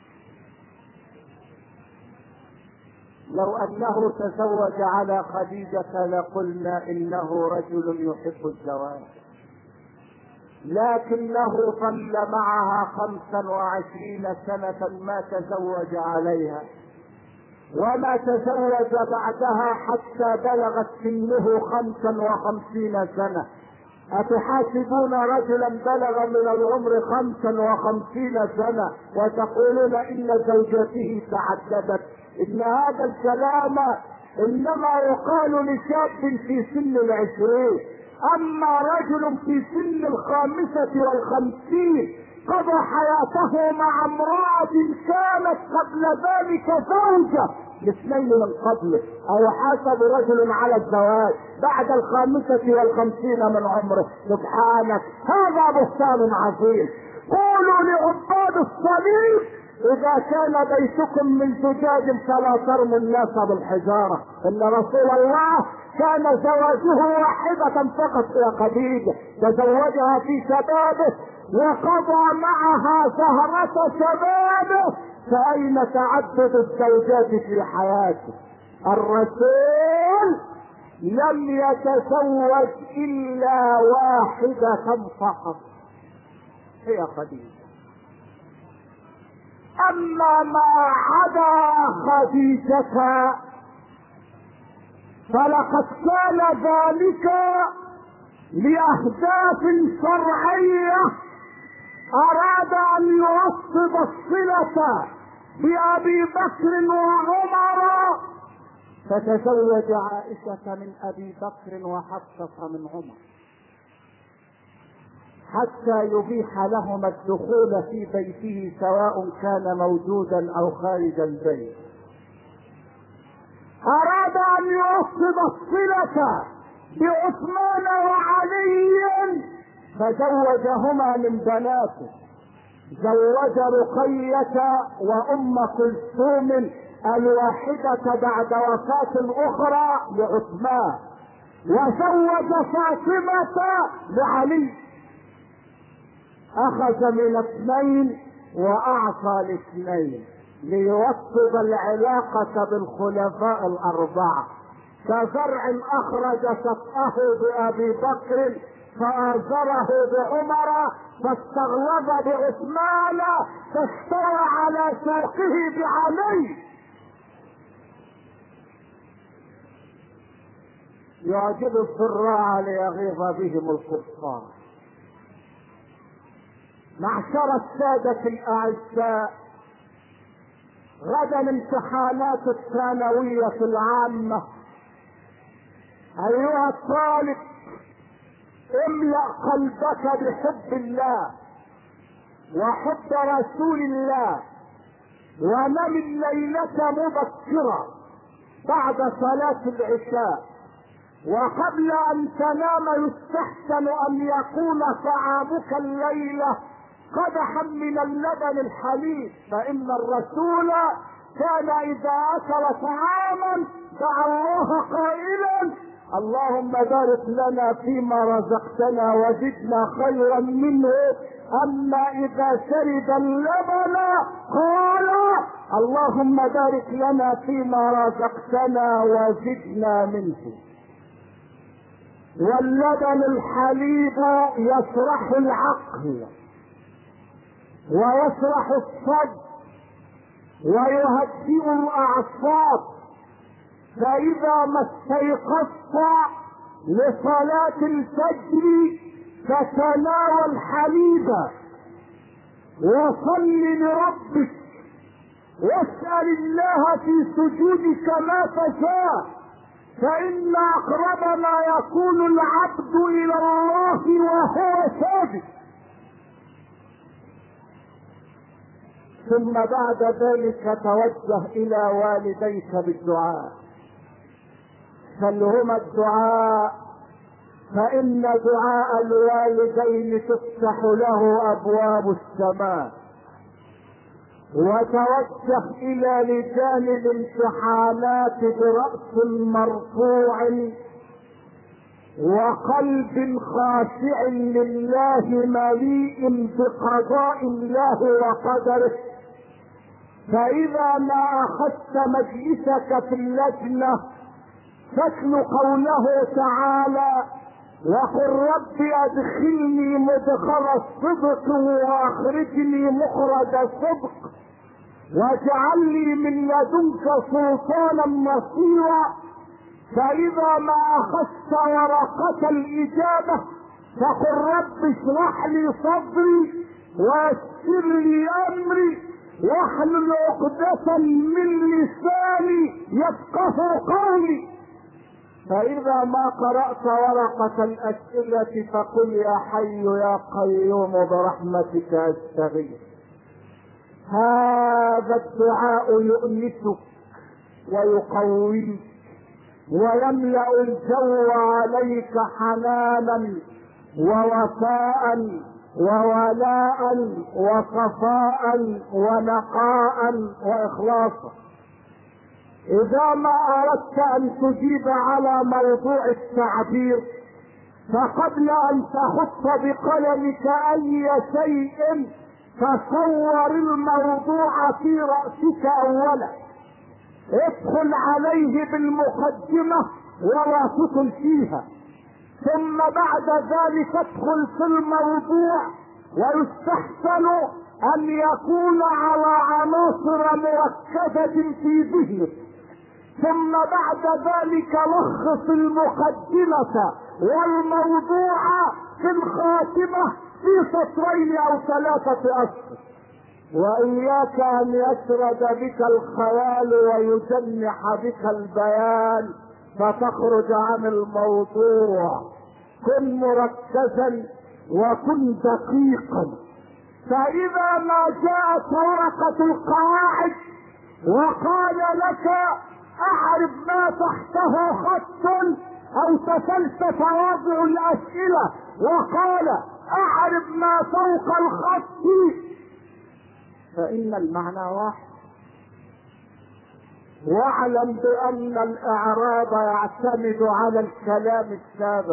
لو انه تزوج على خديجة لقلنا انه رجل يحب الزواج، لكنه ظل معها 25 سنة ما تزوج عليها، وما تزوج بعدها حتى بلغت سنه 55 سنة. أتحاسبون رجلا بلغ من العمر 55 سنة وتقولون إن زوجته تعددت؟ إن هذا الكلام إنما يقال لشاب في سن 20. أما رجل في سن 55 قضى حياته مع امرأة كانت قبل ذلك زوجة ل2 من قبله، أو حاسب رجل على الزواج بعد 55 من عمره. سبحانك، هذا بهتان عظيم. قولوا لعباد الصليب اذا كان بيتكم من زجاج فلا ترموا الناس بالحجارة. ان رسول الله كان زواجه واحدة فقط يا خديجة، تزوجها في شبابه وقضى معها سهرة شبابه، فأين تعدد الزوجات في حياته؟ الرسول لم يتزوج إلا واحدة فقط، هي خديجة. أما ما عدا خديجة فلقد كان ذلك لأهداف شرعية. أراد أن يوصل الصلة بأبي بكر وعمر فتزوج عائشة من أبي بكر وحفصة من عمر حتى يبيح لهما الدخول في بيته سواء كان موجودا أو خارج البيت. أراد أن يوصل الصلة بعثمان وعلي فزوجهما من بناته، زوج رقية وأم كلثوم الواحدة بعد وفاة الأخرى لعثمان، وزوج فاطمة لعلي. أخذ من اثنين وأعطى لاثنين ليوصل العلاقة بالخلفاء الأربعة. كزرع أخرج شطأه بأبي بكر فآزره بعمر فاستغلظ بعثمان فاستوى على شرقه بعلي. يعجب الزراع ليغيظ بهم الكفار. معشر السادة الأعزاء، غدا امتحانات الثانوية العامة. أيها الطالب، املأ قلبك بحب الله وحب رسول الله، ونم الليلة مبكرة بعد صلاة العشاء، وقبل أن تنام يستحسن أن يكون طعامك الليلة قدحا من اللبن الحليب، فإن الرسول كان إذا أكل طعاما دعا الله قائلا: اللهم بارك لنا فيما رزقتنا وزدنا خيرا منه. أما إذا شرب اللبن قال: اللهم بارك لنا فيما رزقتنا وزدنا منه. واللبن الحليب يشرح العقل ويشرح الصدر ويهدئ الأعصاب، فإذا ما استيقظت لصلاة الفجر فتناول حليبا وصل لربك واسأل الله في سجودك ما تشاء، فإن أقرب ما يكون العبد إلى الله وهو ساجد. ثم بعد ذلك توجه إلى والديك بالدعاء، سلهما الدعاء، فإن دعاء الوالدين تفتح له أبواب السماء. وتوجه إلى لجان الامتحانات برأس مرفوع وقلب خاشع لله مليء بقضاء الله وقدره. فإذا ما أخذت مجلسك في اللجنة فاتل قوله تعالى: وقل رب أدخلني مدخل الصدق وأخرجني مخرج صدق واجعل لي من لدنك سلطانا نصيرا. فإذا ما أخذت ورقة الإجابة فقل رب اشرح لي صدري ويسر لي أمري واحلل عقدة من لساني يفقه قولي. فإذا ما قرأت ورقة الأسئلة فقل: يا حي يا قيوم برحمتك أستغيث. هذا الدعاء يؤنسك ويقويك ويملأ الجو عليك حنانا ووفاء وولاء وصفاء ونقاء واخلاصا. اذا ما اردت ان تجيب على موضوع التعبير، فقبل ان تخط بقلمك اي شيء تصور الموضوع في رأسك اولا، ادخل عليه بالمقدمة ولا تطل فيها، ثم بعد ذلك ادخل في الموضوع، ويستحسن ان يكون على عناصر مركزة في ذهنك، ثم بعد ذلك لخص المقدمة والموضوع في الخاتمة في سطرين او 3 أسطر. واياك ان يسرد بك الخيال ويجنح بك البيان فتخرج عن الموضوع. كن مركزا وكن دقيقا. فاذا ما جاءت ورقة القواعد وقال لك اعرف ما تحته خط او تسلسل تواضع الاسئلة وقال اعرف ما فوق الخط، فان المعنى واحد. واعلم بان الاعراب يعتمد على الكلام السابق.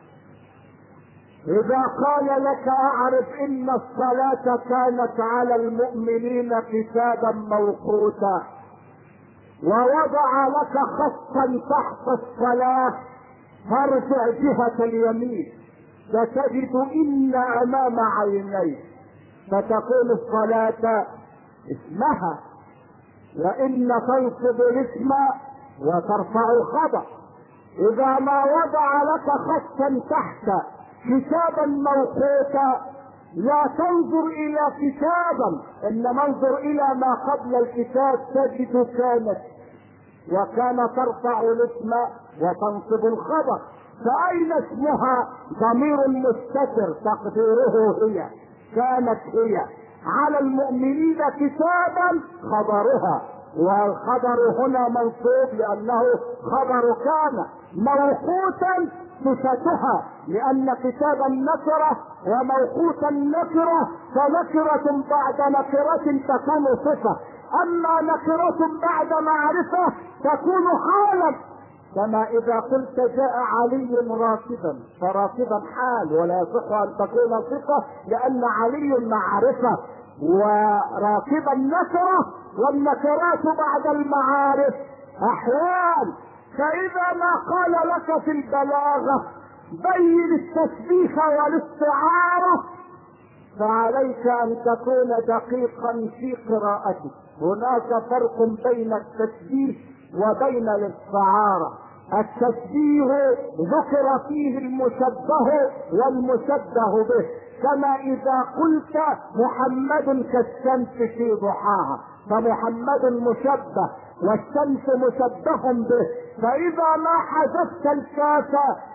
اذا قال لك اعرف ان الصلاة كانت على المؤمنين كتابا موقوتا، ووضع لك خطا تحت الصلاة، فارجع جهة اليمين ستجد ان امام عينيك، فتقول الصلاة اسمها، وان تنصب الاسم وترفع الخبر. اذا ما وضع لك خطا تحت كتابا موقوتا لا تنظر الى كتابا، انما انظر الى ما قبل الكتاب تجد كانت، وكان ترفع الاسم وتنصب الخبر. فاين اسمها؟ ضمير مستتر تقديره هي، كانت هي على المؤمنين كتابا خبرها، والخبر هنا منصوب لانه خبر كان، موقوتا صفتها لان كتابا نكره وموقوتا نكره، فنكرة بعد نكرة تكون صفة، اما نكرة بعد معرفة تكون حالا. كما اذا قلت جاء علي راكبا، فراكبا حال ولا يصح ان تكون صفة لان علي معرفة وراكبا نكرة، والنكرات بعد المعارف احوال. فاذا ما قال لك في البلاغة بين التشبيه والاستعارة، فعليك ان تكون دقيقا في قراءتك. هناك فرق بين التشبيه وبين الاستعارة. التشبيه ذكر فيه المشبه والمشبه به، كما اذا قلت محمد كالشمس في ضحاها، فمحمد مشبه والشمس مشبه به. فاذا ما حذفت الكاف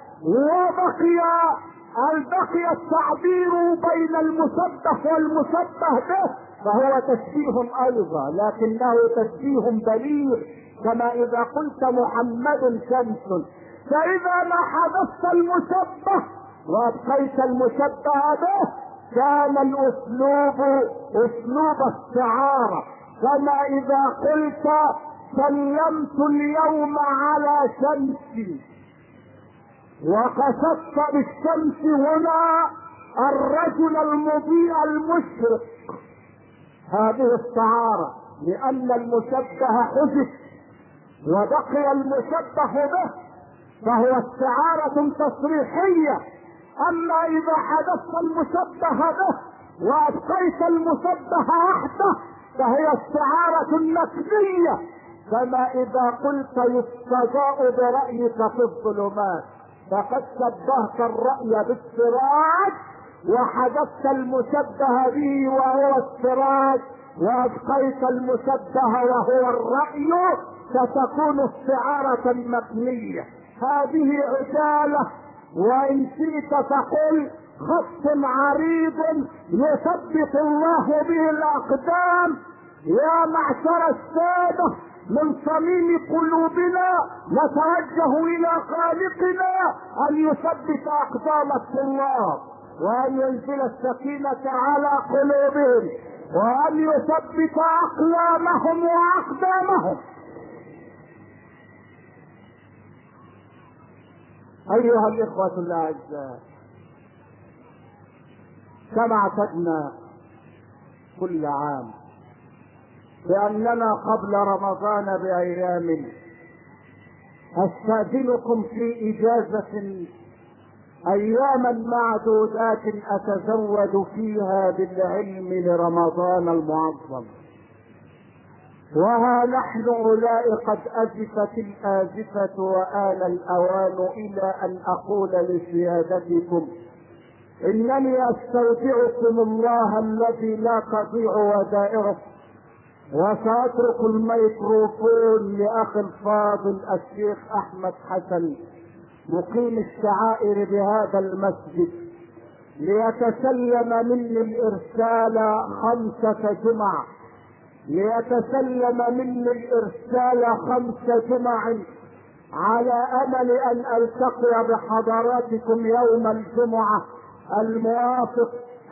وبقي التعبير بين المشبه والمشبه به، فهو تشبيه ايضا لكنه تشبيه بليغ، كما اذا قلت محمد شمس. فاذا ما حذفت المشبه وابقيت المشبه به كان الاسلوب اسلوب استعارة، كما اذا قلت سلمت اليوم على شمسي، وقصدت بالشمس هنا الرجل المضيء المشرق، هذه استعارة لان المشبه حذف وبقي المشبه به، فهو استعارة تصريحية. اما اذا حذفت المشبه به وابقيت المشبه وحده فهي استعارة نقدية، كما اذا قلت يستضاء برأيك في الظلمات، فقد شبهت الرأي بالسراج وحذفت المشبه به وهو السراج وابقيت المشبه وهو الرأي، ستكون استعارة مبنية. هذه عجالة. وان شئت تقول خط عريض يثبت الله به الاقدام. يا معشر السادة، من صميم قلوبنا نتوجه الى خالقنا ان يثبت اقدام الطلاب، وان ينزل السكينة على قلوبهم، وان يثبت اقلامهم واقدامهم. ايها الاخوة الاعزاء، كما اعتدنا كل عام بأننا قبل رمضان بأيام أستأذنكم في إجازة أياما معدودات أتزود فيها بالعلم لرمضان المعظم. وها نحن أولئك قد أزفت الآزفة وآن الأوان إلى أن أقول لسيادتكم إنني أستودعكم الله الذي لا تضيع ودائعه، وسأترك الميكروفون لأخي الفاضل الشيخ أحمد حسن مقيم الشعائر بهذا المسجد ليتسلم مني الإرسال 5 جمع، ليتسلم مني الإرسال 5 جمع، على أمل أن ألتقي بحضراتكم يوم الجمعة الموافق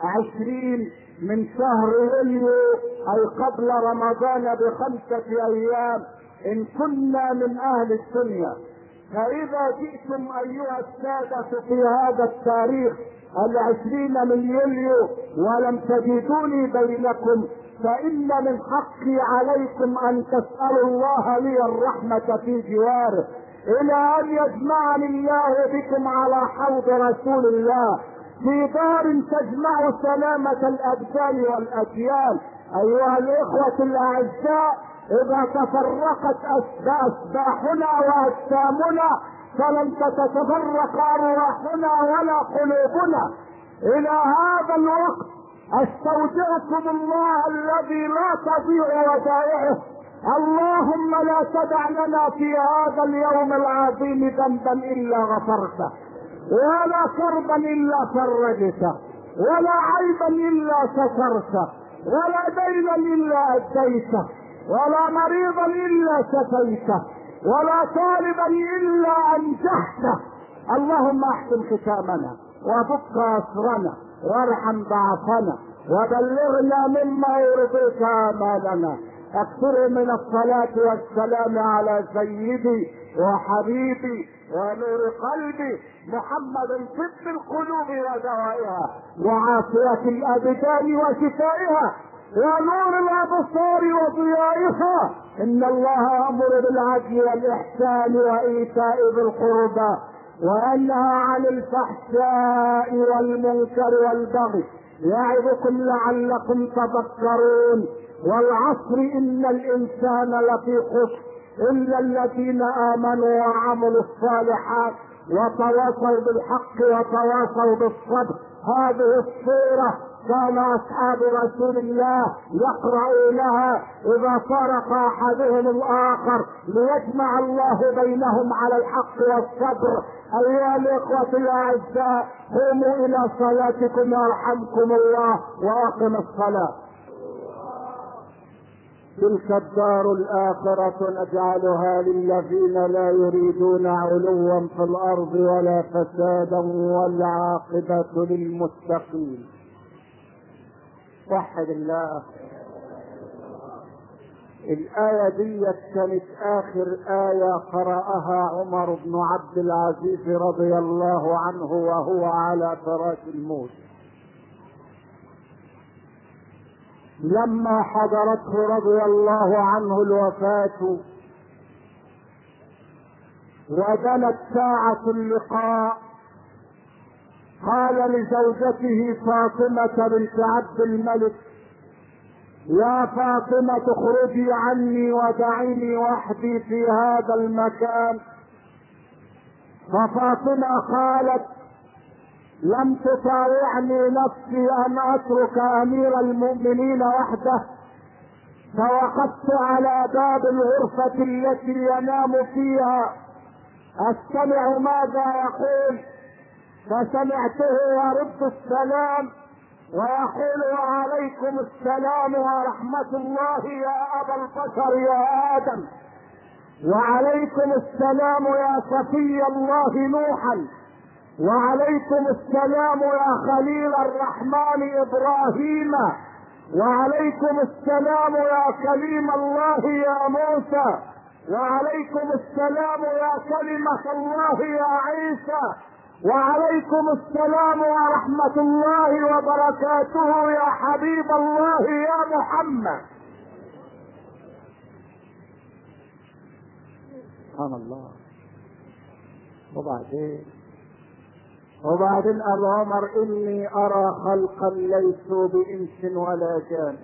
20 من شهر يوليو، أي قبل رمضان ب5 أيام إن كنا من أهل الدنيا. فإذا جئتم أيها السادة في هذا التاريخ 20 من يوليو ولم تجدوني بينكم، فإن من حقي عليكم أن تسألوا الله لي الرحمة في جواره، إلى أن يجمعني الله بكم على حوض رسول الله في دار تجمع سلامة الأبدان والأجيال. أيها الإخوة الأعزاء، إذا تفرقت أسباحنا وأجسامنا فلن تتفرق أرواحنا ولا قلوبنا. إلى هذا الوقت استودعكم الله الذي لا تضيع ودائعه. اللهم لا تدع لنا في هذا اليوم العظيم ذنبا إلا غفرته، ولا كربا إلا فرجته، ولا عيبا إلا سترته، ولا دينا إلا أديته، ولا مريضا إلا شفيته، ولا طالبا إلا أنجحته. اللهم احسن ختامنا وفك أسرنا وارحم ضعفنا وبلغنا مما يرضيك آمالنا. اكثر من الصلاة والسلام على سيدي وحبيبي ونور قلبي محمد طب القلوب ودوائها وعافية الأبدان وشفائها ونور الأبصار وضيائها. إن الله يأمر بالعدل والإحسان وإيتاء ذي القربى وينهى عن الفحشاء والمنكر والبغي يعظكم لعلكم تذكرون. والعصر إن الإنسان لفي خسر إلا الذين آمنوا وعملوا الصالحات وتواصوا بالحق وتواصوا بالصبر. هذه الصورة كان أصحاب رسول الله يقرؤونها إذا فرق أحدهم الآخر ليجمع الله بينهم على الحق والصبر. أيها الإخوة الأعزاء، قوموا إلى صلاتكم يرحمكم الله وأقم الصلاة. تلك الدار الآخرة نجعلها للذين لا يريدون علوا في الأرض ولا فسادا والعاقبة للمتقين. وحد الله. الآية دي كانت آخر آية قرأها عمر بن عبد العزيز رضي الله عنه وهو على فراش الموت، لما حضرته رضي الله عنه الوفاة ودنت ساعة اللقاء، قال لزوجته فاطمة بنت عبد الملك: يا فاطمة اخرجي عني ودعيني وحدي في هذا المكان. ففاطمة قالت: لم تطاوعني نفسي ان اترك امير المؤمنين وحده، فوقفت على باب الغرفة التي ينام فيها استمع ماذا يقول، فسمعته يرد السلام ويقول: وعليكم السلام ورحمة الله يا أبا البشر يا آدم. وعليكم السلام يا صفي الله نوحا، وعليكم السلام يا خليل الرحمن ابراهيم، وعليكم السلام يا كليم الله يا موسى، وعليكم السلام يا كلمة الله يا عيسى، وعليكم السلام ورحمة الله وبركاته يا حبيب الله يا محمد. سبحان الله. وبعدين قال عمر اني ارى خلقا ليسوا بانس ولا جان.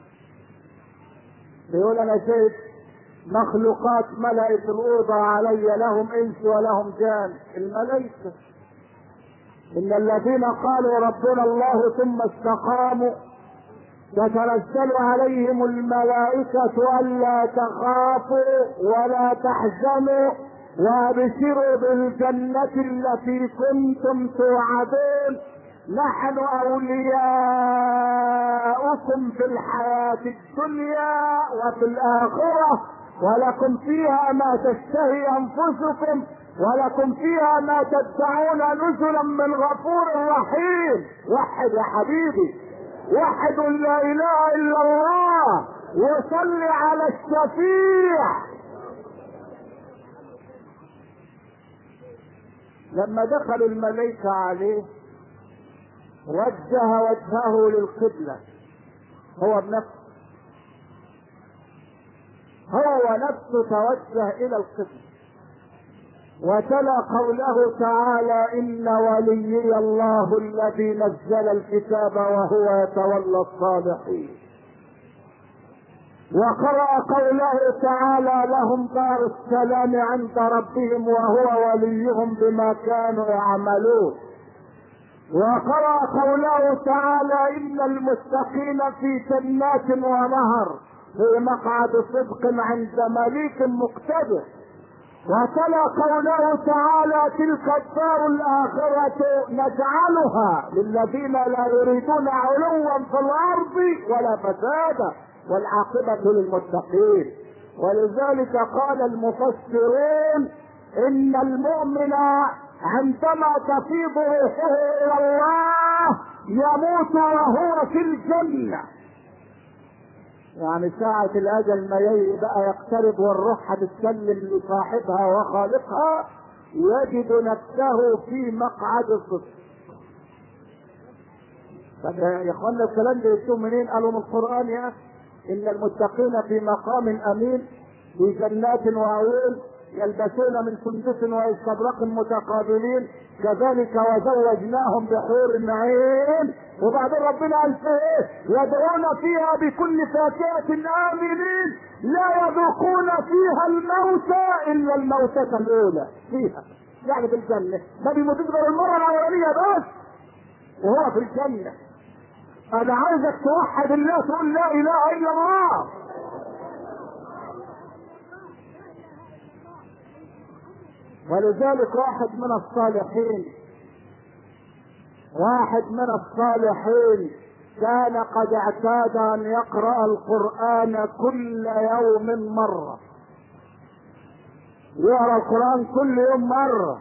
بيقول انا شايف مخلوقات ملأت الاوضه علي لهم انس ولهم جان. الملائكه ان الذين قالوا ربنا الله ثم استقاموا تتنزل عليهم الملائكه الا تخافوا ولا تحزنوا وابشروا بالجنة التي كنتم توعدون نحن اولياؤكم في الحياة الدنيا وفي الاخرة ولكم فيها ما تشتهي انفسكم ولكم فيها ما تدعون نزلا من غفور رحيم. وحد يا حبيبي، وحد لا اله الا الله وصل على الشفيع. لما دخل الملائكة عليه وجه وجهه للقبلة، هو بنفسه توجه الى القبلة وتلا قوله تعالى ان وليي الله الذي نزل الكتاب وهو يتولى الصالحين، وقرأ قوله تعالى لهم دار السلام عند ربهم وهو وليهم بما كانوا يعملون، وقرأ قوله تعالى ان المتقين في جنات ونهر في مقعد صدق عند مليك مقتدر، وتلا قوله تعالى تلك الدار الآخرة نجعلها للذين لا يريدون علوا في الأرض ولا فسادا والعاقبة للمتقين. ولذلك قال المفسرون ان المؤمن عندما تفيض روحه الى الله يموت وهو في الجنة. يعني ساعة الاجل ما بقى يقترب والروح هتتسلم لصاحبها وخالقها يجد نفسه في مقعد الصدق. طب يا اخوانا الكلام ده يجوا منين؟ قالوا من القرآن يا اخي. ان المتقين في مقام امين في جنات وعيون يلبسون من سندس واستبرق متقابلين كذلك وزوجناهم بحور عين. وبعدين ربنا قال ايه؟ يدعون فيها بكل فاكهة آمنين لا يذوقون فيها الموت الا الموتة الاولى فيها، يعني في الجنة ما بيموتوش غير المرة الاولانية بس وهو في الجنة. انا عايزك توحد الله تقول لا اله الا الله. ولذلك واحد من الصالحين كان قد اعتاد ان يقرأ القرآن كل يوم مرة، يقرأ القرآن كل يوم مرة.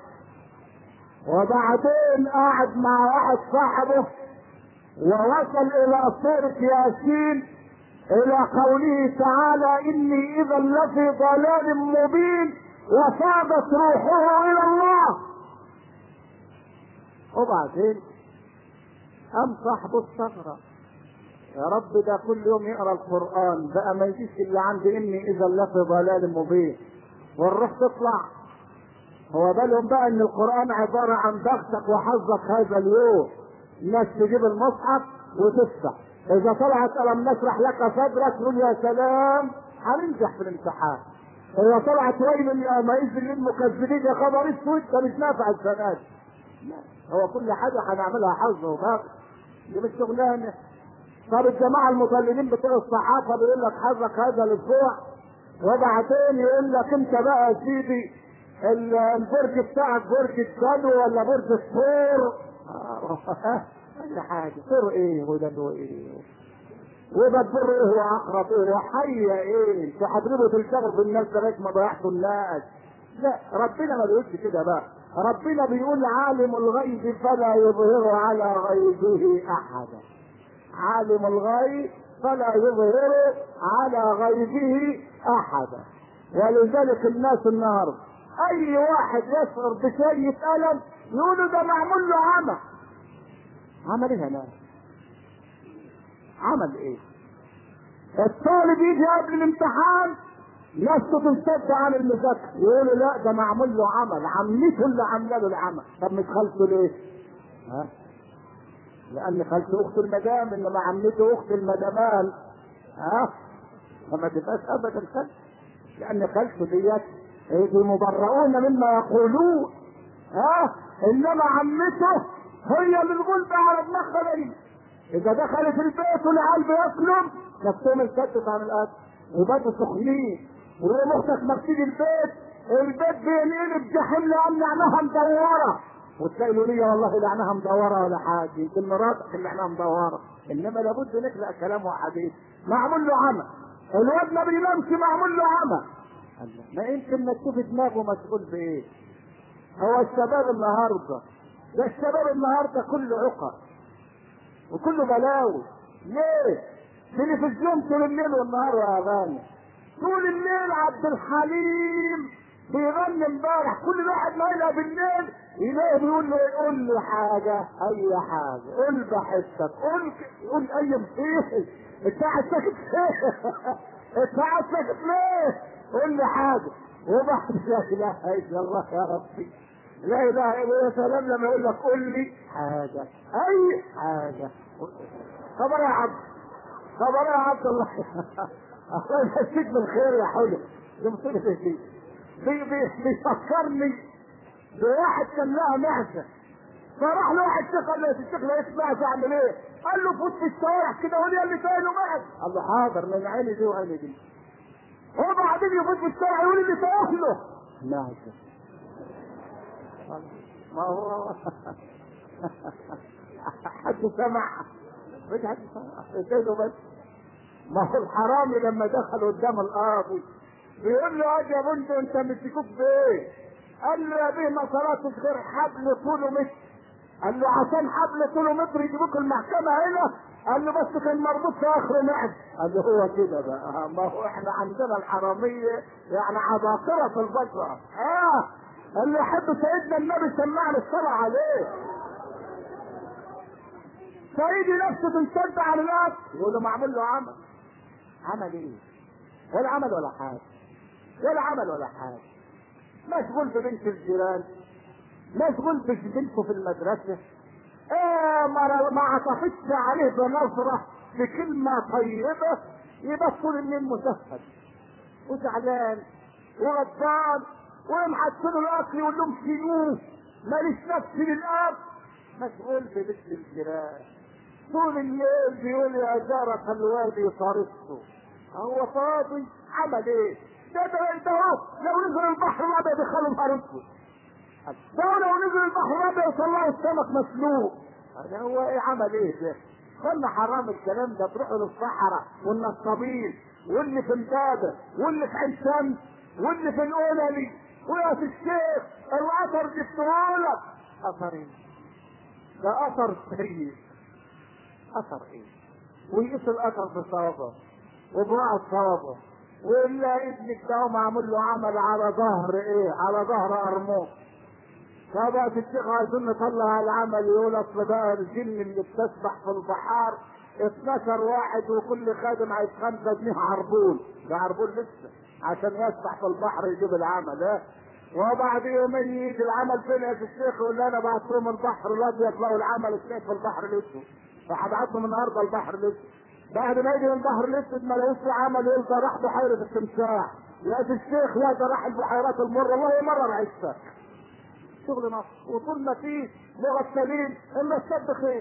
وبعدين قعد مع واحد صاحبه ووصل الى سورة ياسين الى قوله تعالى اني اذا لفي ضلال مبين وفاضت روحه الى الله. وبعدين قام صاحبه استغرب، يا رب ده كل يوم يقرا القرآن بقى ما يجيش الا عندي اني اذا لفي ضلال مبين والروح تطلع. هو بالهم بقى ان القرآن عبارة عن بختك وحظك هذا اليوم. الناس تجيب المصحف وتفتح اذا طلعت الم نشرح لك صدرك تقول يا سلام هننجح في الامتحان. اذا طلعت ويل يومئذ للمكذبين يا خبر اسود ده مش نافع السنه دي. هو كل حاجه هنعملها حظ وباقي دي مش شغلانه. طب الجماعه المضللين بتوع الصحافه بيقول لك حظك هذا الاسبوع وبعدين يقول لك انت بقى يا سيدي البرج بتاعك برج الجدو ولا برج الثور. اي حاجه ثور ايه وده ايه وبتضر ايه وعقرب ايه وحيه ايه؟ انتوا هتجيبوا تلتغوا في الناس لغايه ما ضيعتوا الناس. لا، ربنا ما بيقولش كده بقى. ربنا بيقول عالم الغيب فلا يظهر على غيبه احدا. عالم الغيب فلا يظهر على غيبه احدا. ولذلك الناس النهارده اي واحد يشعر بشيء الم يقولوا ده معمول له عمل. عمل ايه هنا؟ عمل ايه؟ الطالب يجي قبل الامتحان نفسه تنصد عن المذاكره يقولوا لا ده معمول له عمل، عمته اللي عامله له العمل. طب مش خالته ليه؟ ها؟ لان خالته اخت المدام، انما عمته اخت المدامان. ها؟ فما تبقاش ابدا خالته، لان خالته ديت دي مبرؤون مما يقولون. ها؟ انما عمته هي اللي الغلبة على دماغها دي. اذا دخلت البيت والعيال بياكلوا نفسهم انكتت عن الاكل وبدوا سخنين، ولو اختك ما بتيجي البيت بينقلب جحيم لان عينها مدوره، وتلاقي له ليه والله لا عينها مدوره ولا حاجه، يمكن مراتك اللي عينها مدوره، انما لابد نخلق كلام وحديث. معمول له عمى، الواد ما بينامش معمول له عمى. ما يمكن ما تشوف دماغه مسؤول بايه. هو الشباب النهارده ده الشباب النهارده كله عقر وكله بلاوي. ليه؟ تلفزيون طول الليل والنهار واغاني. طول الليل عبد الحليم بيغني امبارح، كل واحد ما يلعب بالليل يلاقي بيقول له قول لي حاجه، اي حاجه، قول بحسك، قول اي مصيبه. انت قاعد ساكت ليه؟ انت قاعد ساكت ليه؟ قول لي حاجه. وبعد لا اله الا الله يا ربي، لا اله الا الله. يا سلام لما يقول لك قول لي حاجه، اي حاجه. خبر يا عبد، خبر يا عبد الله. الله يمسيك بالخير يا حلو. دي مصيبه ايه؟ بيفكرني بواحد كان لها معزه، فراح له واحد شيخ قال له يا شيخ لا يسمعش اعمل ايه؟ قال له فوت في الشوارع كده قول لي اللي تايله معز. قال له حاضر، من عيني دي وعيني دي. وبعدين يفوت في الشارع يقول اللي تايله معزه. ما هو حد سمع؟ مش حد سمع بس. ما هو الحرامي لما دخل قدام القاضي بيقول له يا بنت انت مسكوك بايه؟ قال له يا بيه ما صلاتك غير حبل طوله متر. قال له عشان حبل طوله متر يجيبوك المحكمه هنا؟ قال له بس كان مربوط في اخر معد. قال له هو كده بقى. ما هو احنا عندنا الحراميه يعني عباقره في البشر. قال له يحب سيدنا النبي سمعنا الصلاه عليه. سيدي نفسه تنشد على الناس يقول له معمول له عمل. عمل ايه؟ ولا عمل ولا حاجه، ولا عمل ولا حاجه. مشغول ببنت الجيران، مشغول ببنته في المدرسه، ما عطفتش عليه بنظره بكلمه طيبه، يبقى طول الليل مسهد وزعلان وغضبان ومحسن الاكل يقول لهم شيلوه ماليش نفسي للاكل. مشغول ببنت الجيران طول الليل بيقول يا جارة الوادي طارته. هو فاضي؟ عمل ايه؟ ده لو نزل البحر الابيض يخلوا طارته. ده لو نزل البحر الابيض يطلعوا السمك مسلوق. هذا هو ايه؟ عمل ايه ده؟ خلنا حرام الكلام ده. تروحوا للصحراء والنصابين واللي في امبابه واللي في عين شمس واللي في الاولى ويا في الشيخ الاثر جبتهولك. اثر ايه؟ ده اثر سيء. اثر ايه؟ ويقيس الاثر بصوابه وبراء صوابه، والا ابنك ده معمول له عمل على ظهر ايه؟ على ظهر ارموه. فبقى الشيخ عايزين نطلع العمل يقول اصل بقى الجن اللي بتسبح في البحار 12 واحد وكل خادم عايز 5 جنيه عربون. ده عربون لسه عشان يسبح في البحر يجيب العمل. وبعد يومين يجي العمل فين يا الشيخ؟ يقول لي انا بعت لهم البحر الابيض يطلعوا العمل الشيخ في البحر الاسود، فهبعتهم النهارده البحر الاسود. بعد ما يجي من البحر الاسود ما لقوش عمل يقول ده راح بحيره التمساح. يا الشيخ لا ده راح البحيرات المره. والله مره عشتك شغل مصر وطول ما فيه مغسلين اما الصد خير.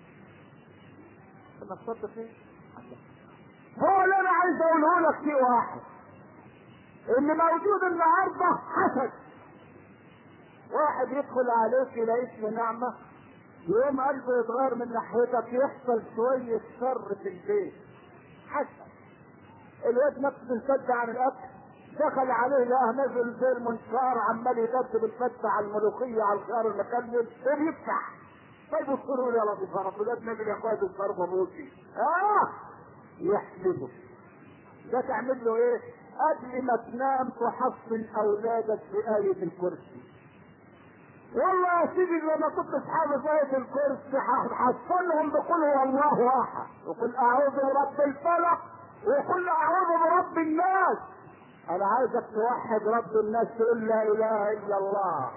اما الصد خير. هو اللي انا عايز اقوله لك شيء واحد، ان موجود النهارده حسد. واحد يدخل عليك يلاقيك في نعمه يوم قلبه يتغير من ناحيتك، يحصل شويه شر في البيت حسن. الواد نفسه انسد عن الاكل، دخل عليه لقاه نزل زي المنشار عمال يدب الفتة على الملوخيه على الخيار المكلل وبيفتح. طيب اذكروا يا لطيف يا رب، الواد نزل ياخد الضربه موتي يحسده. ده تعمل له ايه؟ قبل ما تنام تحصن اولادك بآية الكرسي. والله يا سيدي لما كنت حافظ آية الكرسي هحصنهم بقول هو الله احد، وقل اعوذ برب الفلق، وقل اعوذ برب الناس. انا عايزك توحد رب الناس، تقول لا اله الا الله.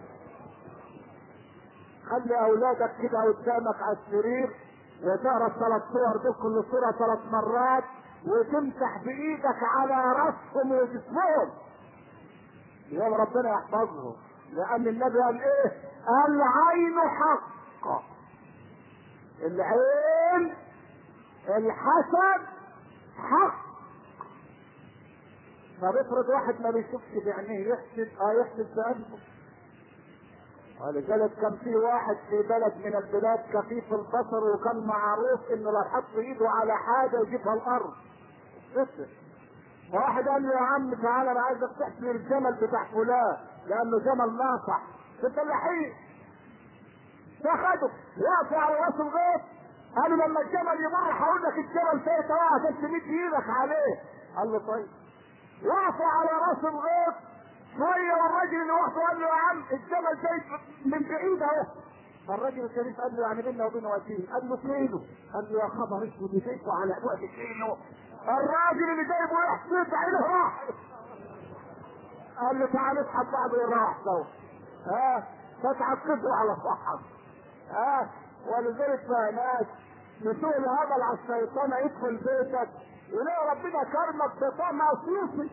خلي اولادك كده قدامك على السرير وتقرا الثلاث صور دول، كل صوره 3 مرات، وتمسح بايدك على راسهم وجسمهم يوم ربنا يحفظهم. لان النبي قال ايه؟ العين حق، العين الحسد حق. فبيفرض واحد ما بيشوفش بعينيه يحسد، يحسد بقلبه. ولذلك كان في واحد في بلد من البلاد كفيف البصر، وكان معروف انه لو حط ايده على حاجه يجيبها الارض. فواحد قال له يا عم تعالى انا عايزك تحمي الجمل بتاع فلان لانه جمل ناصح في الفلاحين. فاخده وقف على راس الغيط، قالوا لما الجمل يمر هقول لك الجمل فيه واحد انت تمد ايدك عليه. قال له طيب. وقف على راس الغيط شويه، والراجل اللي وقفه قال له يا عم الجمل جاي من بعيد اهو. فالراجل الشريف قال له يعني بيننا وبينه وكيل. قال له كيلو. قال له يا خبر اسود يشيكوا على وقت كيلو. الراجل اللي جايبه يحسب عينه راح. قال له تعال اسحب بعض وراح سوا. فتعكسوا على صحك. ولذلك بقى ناس بسوء الهبل على الشيطان يدخل بيتك يلاقي ربنا كرمك بطعم صوفي.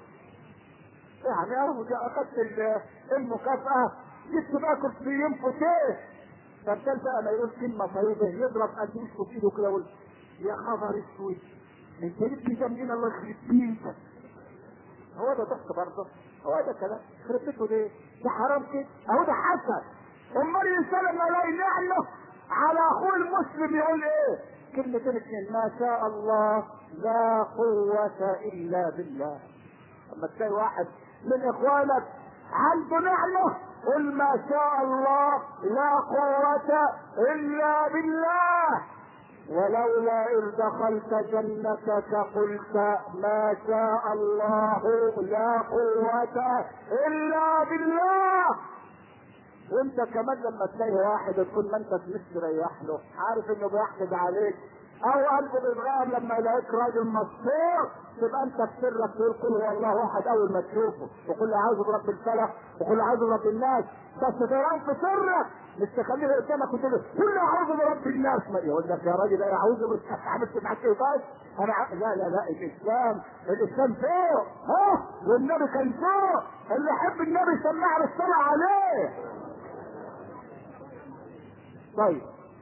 يعني اخذت المكافأة جبت باكل في يوم فوتيه. فالتالت بقى ما يقول كلمة طيبة يضرب قديسه في ايده كده ويقول يا خبر اسود انت جبت جنبنا الله يخرب بيتك. هو ده ضحك برضه؟ هو ده كلام يخرب بيته ليه؟ ده حرام كده، اهو ده حسن. امال الانسان لما يلاقي نعمه على اخوه المسلم يقول ايه؟ كلمتين اتنين، ما شاء الله لا قوة الا بالله. لما تلاقي واحد من اخوانك عنده نعمة قل ما شاء الله لا قوة الا بالله. ولولا إذ دخلت جنتك قلت ما شاء الله لا قوة إلا بالله. وانت كمان لما تلاقي واحد تكون ما انت مستريح له، عارف انه بيحقد عليك او قلبه بيتغير لما يلاقيك راجل مستور، تبقى انت في سرك تقول قل هو الله واحد اول ما تشوفه، وقل اعوذ برب الفلق، وقل اعوذ برب الناس، بس تقرأ في سرك مش تخليه قدامك وتقول قل اعوذ برب الناس. ما يقول لك يا راجل انا اعوذ برب عملت معاك ايه بس؟ لا الاسلام فوق والنبي كان فوق، اللي يحب النبي سمع الصلاة عليه. طيب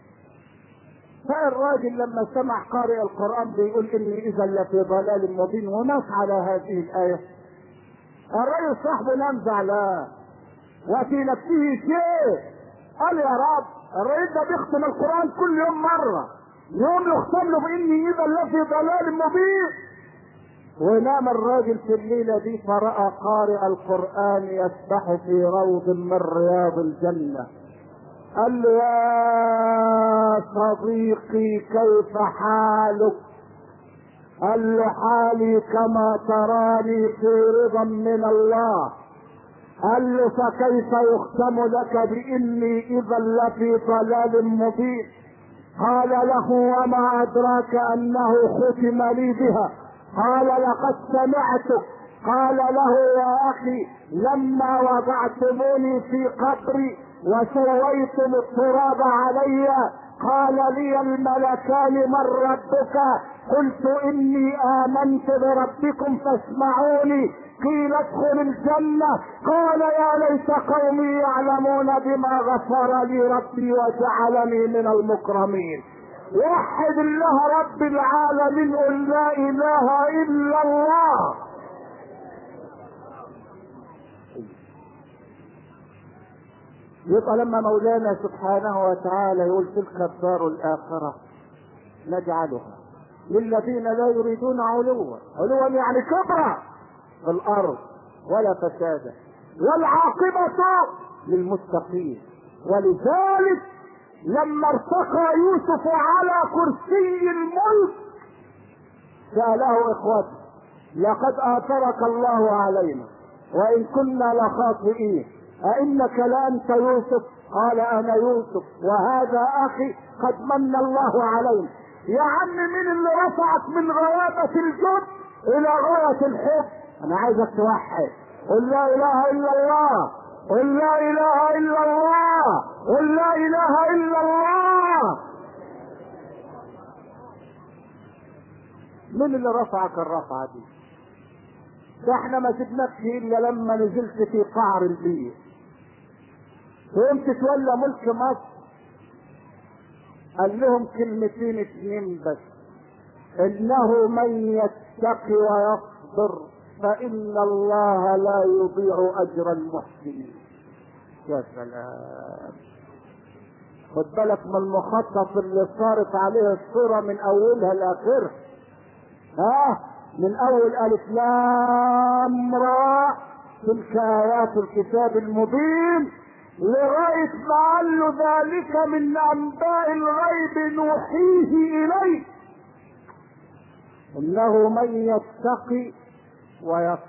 فالراجل لما سمع قارئ القرآن بيقول اني اذا لفي ضلال مبين ونص على هذه الآية، الراجل صاحبه نام زعلان وفي نفسه شيء، قال يا رب الراجل ده بيختم القرآن كل يوم مرة، يوم يختم له باني اذا لفي ضلال مبين. ونام الراجل في الليلة دي فرأى قارئ القرآن يسبح في روض من رياض الجنة. قال له يا صديقي كيف حالك؟ قال له حالي كما تراني في رضا من الله. قال له فكيف يختم لك بإني إذا لفي ضلال مبين؟ قال له وما أدراك أنه ختم لي بها؟ قال لقد سمعتك. قال له يا أخي لما وضعتموني في قبري وسويتم التراب علي قال لي الملكان من ربك؟ قلت اني امنت بربكم فاسمعوني. قيل ادخل الجنة. قال يا ليت قومي يعلمون بما غفر لي ربي وجعلني من المكرمين. وحد الله رب العالمين، قل لا اله الا الله. يبقى لما مولانا سبحانه وتعالى يقول تلك الدار الآخرة نجعلها للذين لا يريدون علوا يعني كبرى في الارض ولا فسادا، والعاقبة للمتقين. ولذلك لما ارتقى يوسف على كرسي الملك سأله اخوته: لقد آثرك الله علينا وإن كنا لخاطئين، أئنك لأنت يوسف؟ قال: أنا يوسف وهذا أخي، قد من الله علينا. يا عم مين اللي رفعك من غيابة الجد إلى غاية الحب؟ أنا عايزك توحد، قل لا إله إلا الله، قل لا إله إلا الله، قل لا إله إلا الله. مين اللي رفعك الرفعة دي؟ ده احنا ما سيبناكش الا لما نزلت في قعر البيت وقمت تولى ملك مصر. قال لهم كلمتين اتنين بس: انه من يتقي ويصبر فان الله لا يضيع اجر المحسنين. يا سلام، خد بالك من المخطط اللي صارت عليه الصورة من اولها لاخرها. من اول الف لام را تلك ايات الكتاب المبين لغايه ما قال له: ذلك من انباء الغيب نوحيه اليك. انه من يتقي ويصبر،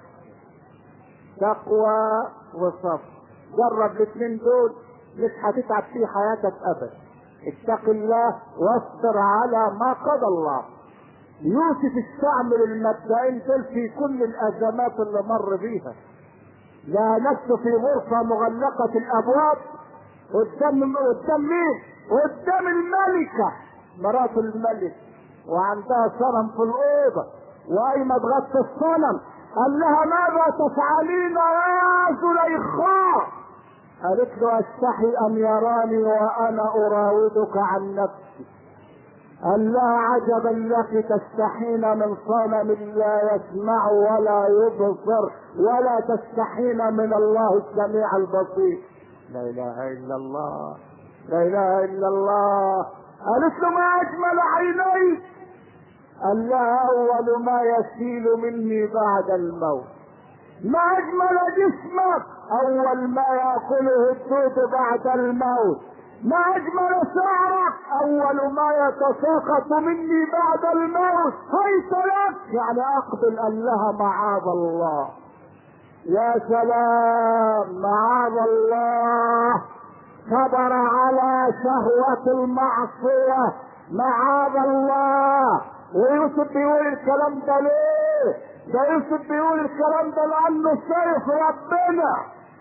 تقوى وصبر. جرب الاثنين دول مش هتتعب في حياتك ابدا. اتق الله واصبر على ما قضى الله. يوسف استعمل المبدئين دول في كل الازمات اللي مر بيها. لا نفسه في غرفة مغلقة الابواب قدام مين؟ قدام الملكة مرات الملك، وعندها صنم في الاوضة وقايمة تغطي الصنم. قال لها: ماذا تفعلين يا زليخاء؟ قالت له: استحي ان يراني وانا اراودك عن نفسي. قال لها: عجبا لك تستحين من صنم لا يسمع ولا يبصر ولا تستحين من الله السميع البصير. لا اله الا الله، لا اله الا الله. قالت له: ما اجمل عينيك. قال لها: اول ما يسيل مني بعد الموت. ما اجمل جسمك. اول ما ياكله الدود بعد الموت. ما اجمل شعرك. اول ما يتساقط مني بعد الموت. هيت لك يعني اقبل. قال لها: معاذ الله. يا سلام، معاذ الله. صبر على شهوة المعصية، معاذ الله. ويوسف بيقول الكلام ده ليه؟ ده يوسف بيقول الكلام ده لانه شايف ربنا.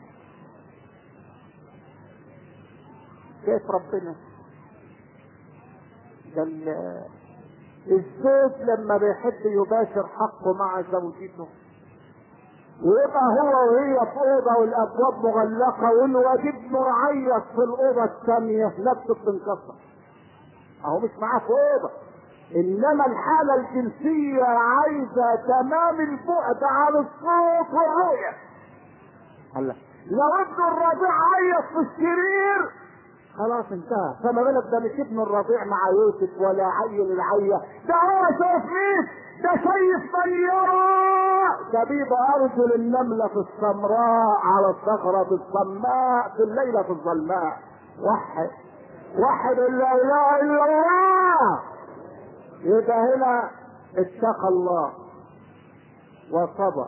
كيف ربنا؟ ده الزوج لما بيحب يباشر حقه مع زوجته ويبقى هو وهي في اوضه والابواب مغلقه والوجد مرعيط في الاوضه الثانيه نفسه بتنكسر، اهو مش معاه في اوضه. انما الحاله الجنسيه عايزه تمام البعد عن الصوت والرؤيه. هلا لو ابن الرضيع عيط في السرير خلاص انتهى، فما بالك ده مش ابن الرضيع مع يوسف ولا عيل العيه، ده هو شايف مين؟ ده شايف من يرى دبيب ارجل النمله في السمراء على الصخره في الصماء في الليله في الظلماء. وحد لا اله الا الله. يبقى هنا اتقى الله وصبر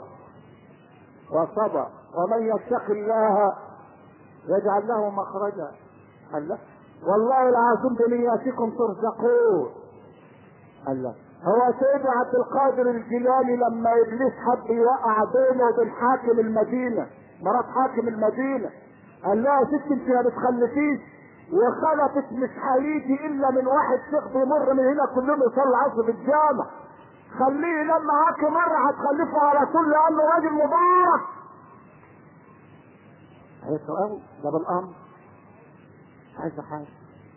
ومن يتق الله يجعل له مخرجا. الله والله العظيم بنياتكم ترزقون. الله هو سيد عبد القادر الجيلاني لما ابليس حب يوقع بينه وبين حاكم المدينه، مرات حاكم المدينه، قال لها: يا ست انت ما بتخلفيش وخلفت مش هيجي الا من واحد شيخ بيمر من هنا كل يوم يصلي العصر في الجامع، خليه لما معاك مره هتخلفه على طول لانه راجل مبارك. قالت له: قوي ده بالامر عايزه حاجه.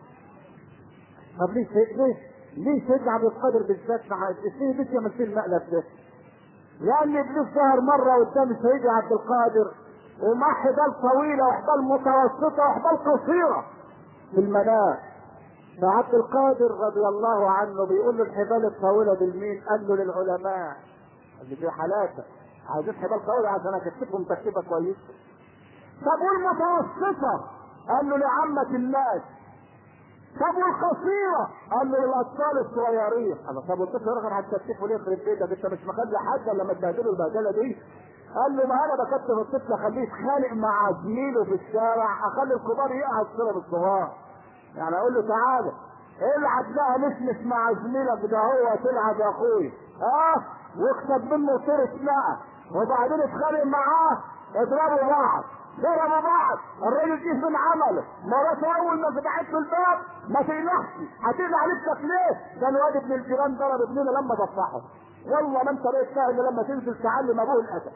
طب ليه سيد عبد القادر بالذات مع ليه بس يعمل فيه المقلب ده؟ لان ابليس ظهر مره قدام سيد عبد القادر ومع حبال طويله وحبال متوسطه وحبال قصيره في المنام. فعبد القادر رضي الله عنه بيقول له الحبال الطويله بالمين؟ قال له للعلماء اللي في حالاته عايزين حبال طويله عشان اكتبهم تكتيبه كويسه. طب والمتوسطه؟ قال له لعامه الناس. طب والقصيره؟ قال له للاطفال الصغيرين. طب والطفل الصغير هتكتفه ليه يخرب بيتك؟ انت مش مخلي حد لما تبهدله البهدله دي؟ قال له ما انا بكتف الطفل اخليه يتخانق مع زميله في الشارع، اخلي الكبار يقعد صله بالصغار. يعني اقول له تعالى العب بقى مش مع زميلك ده، هو تلعب يا اخوي واكسب منه صورة بقى، وبعدين اتخانق معاه اضربوا بعض ضربوا بعض. الراجل كيف من عمله؟ مراته اول ما فتحت له الباب ما تقلقش، هتقلع لبسك ليه؟ ده الواد ابن الجيران ضرب ابننا لما تصحه. والله ما انت بقيت فاهم لما تنزل تعلم ابوه الادب.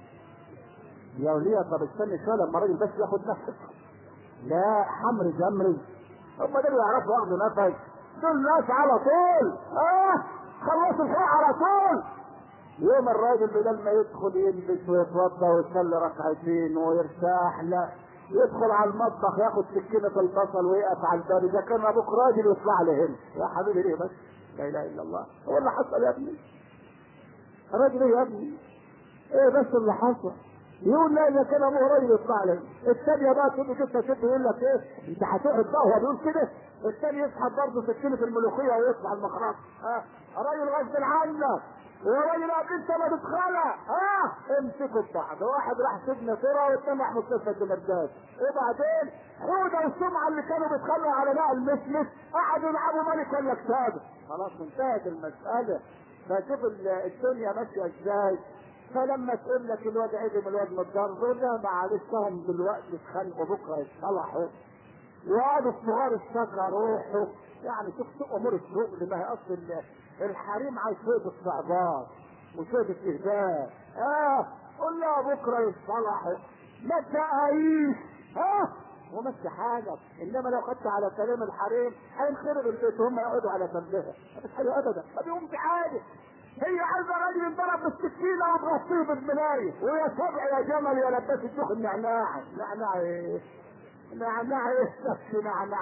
يا وليه طب استنى شويه لما الراجل بس ياخد نفسه. لا حمر جمري، هم دول يعرفوا ياخدوا نفس، دول ناس على طول خلصوا الحق على طول. يوم الراجل بدل ما يدخل يلبس ويتوضا ويصلي ركعتين ويرتاح، لا يدخل على المطبخ ياخد سكينه البصل ويقف على الباب. اذا كان ابوك راجل يطلع لي هنا يا حبيبي ليه بس؟ لا اله الا الله. هو اللي حصل يا ابني؟ الراجل ايه يا ابني؟ ايه بس اللي حصل؟ يقول لا اذا كان ابوه راجل يطلع لي. الثانيه بقى تقول له كده شد يقول لك ايه؟ انت هتقعد بقى وهو بيقول كده؟ الثاني يسحب برضه سكينه الملوخيه ويطلع المخرط. راجل غصب عنك يا راجل قبل انت ما تتخلع امسكوا ببعض. واحد راح سجن كرة والثاني راح مستشفى الدمرداش. وبعدين حوده والسمعه اللي كانوا بيتخلوا على بقى المسمس قعدوا يلعبوا ملك ولا كتابه. خلاص انتهت المساله. فشوف الدنيا ماشيه ازاي. فلما تقول لك الواد عدم الواد متضرر تقول لها معلش هم دلوقتي اتخانقوا بكره يتصلحوا. وقعدوا الصغار الشجره روحوا. يعني شوف امور الشغل ما هي اصل الحريم عايز شويه استعباط وشويه اهداء. قول لها بكره يتصلحوا ما تقايش ومشي حالك. انما لو خدت على كلام الحريم هينخرب البيت وهم يقعدوا على جنبها. مفيش حاجه ابدا، ما بيقومش عادي. هي عايزه راجل ينضرب بالسكينه وتغطيه بالملايه ويا سبع يا جمل يا لباس الشيخ النعناع. نعناع ايه؟ نعناع ايه؟ نفس نعناع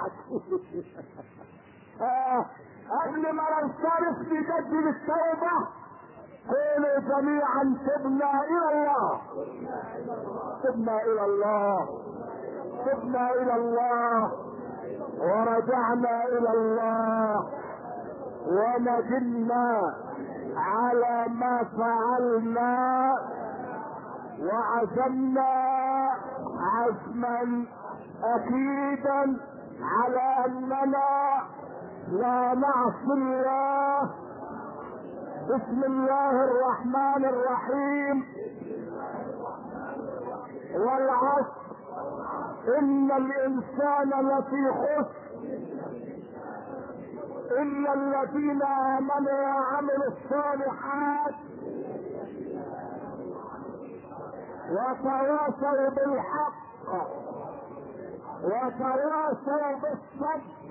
قبل ما ننصرف نجدد التوبه قولوا جميعا تبنا الى الله، تبنا الى الله، تبنا الى الله ورجعنا الى الله وندمنا على ما فعلنا وعزمنا عزما اكيدا على اننا لا نعصي الله. بسم الله الرحمن الرحيم. والعصر ان الانسان لفي خسر الا الذين امنوا وعملوا الصالحات وتواصوا بالحق وتواصوا بالصبر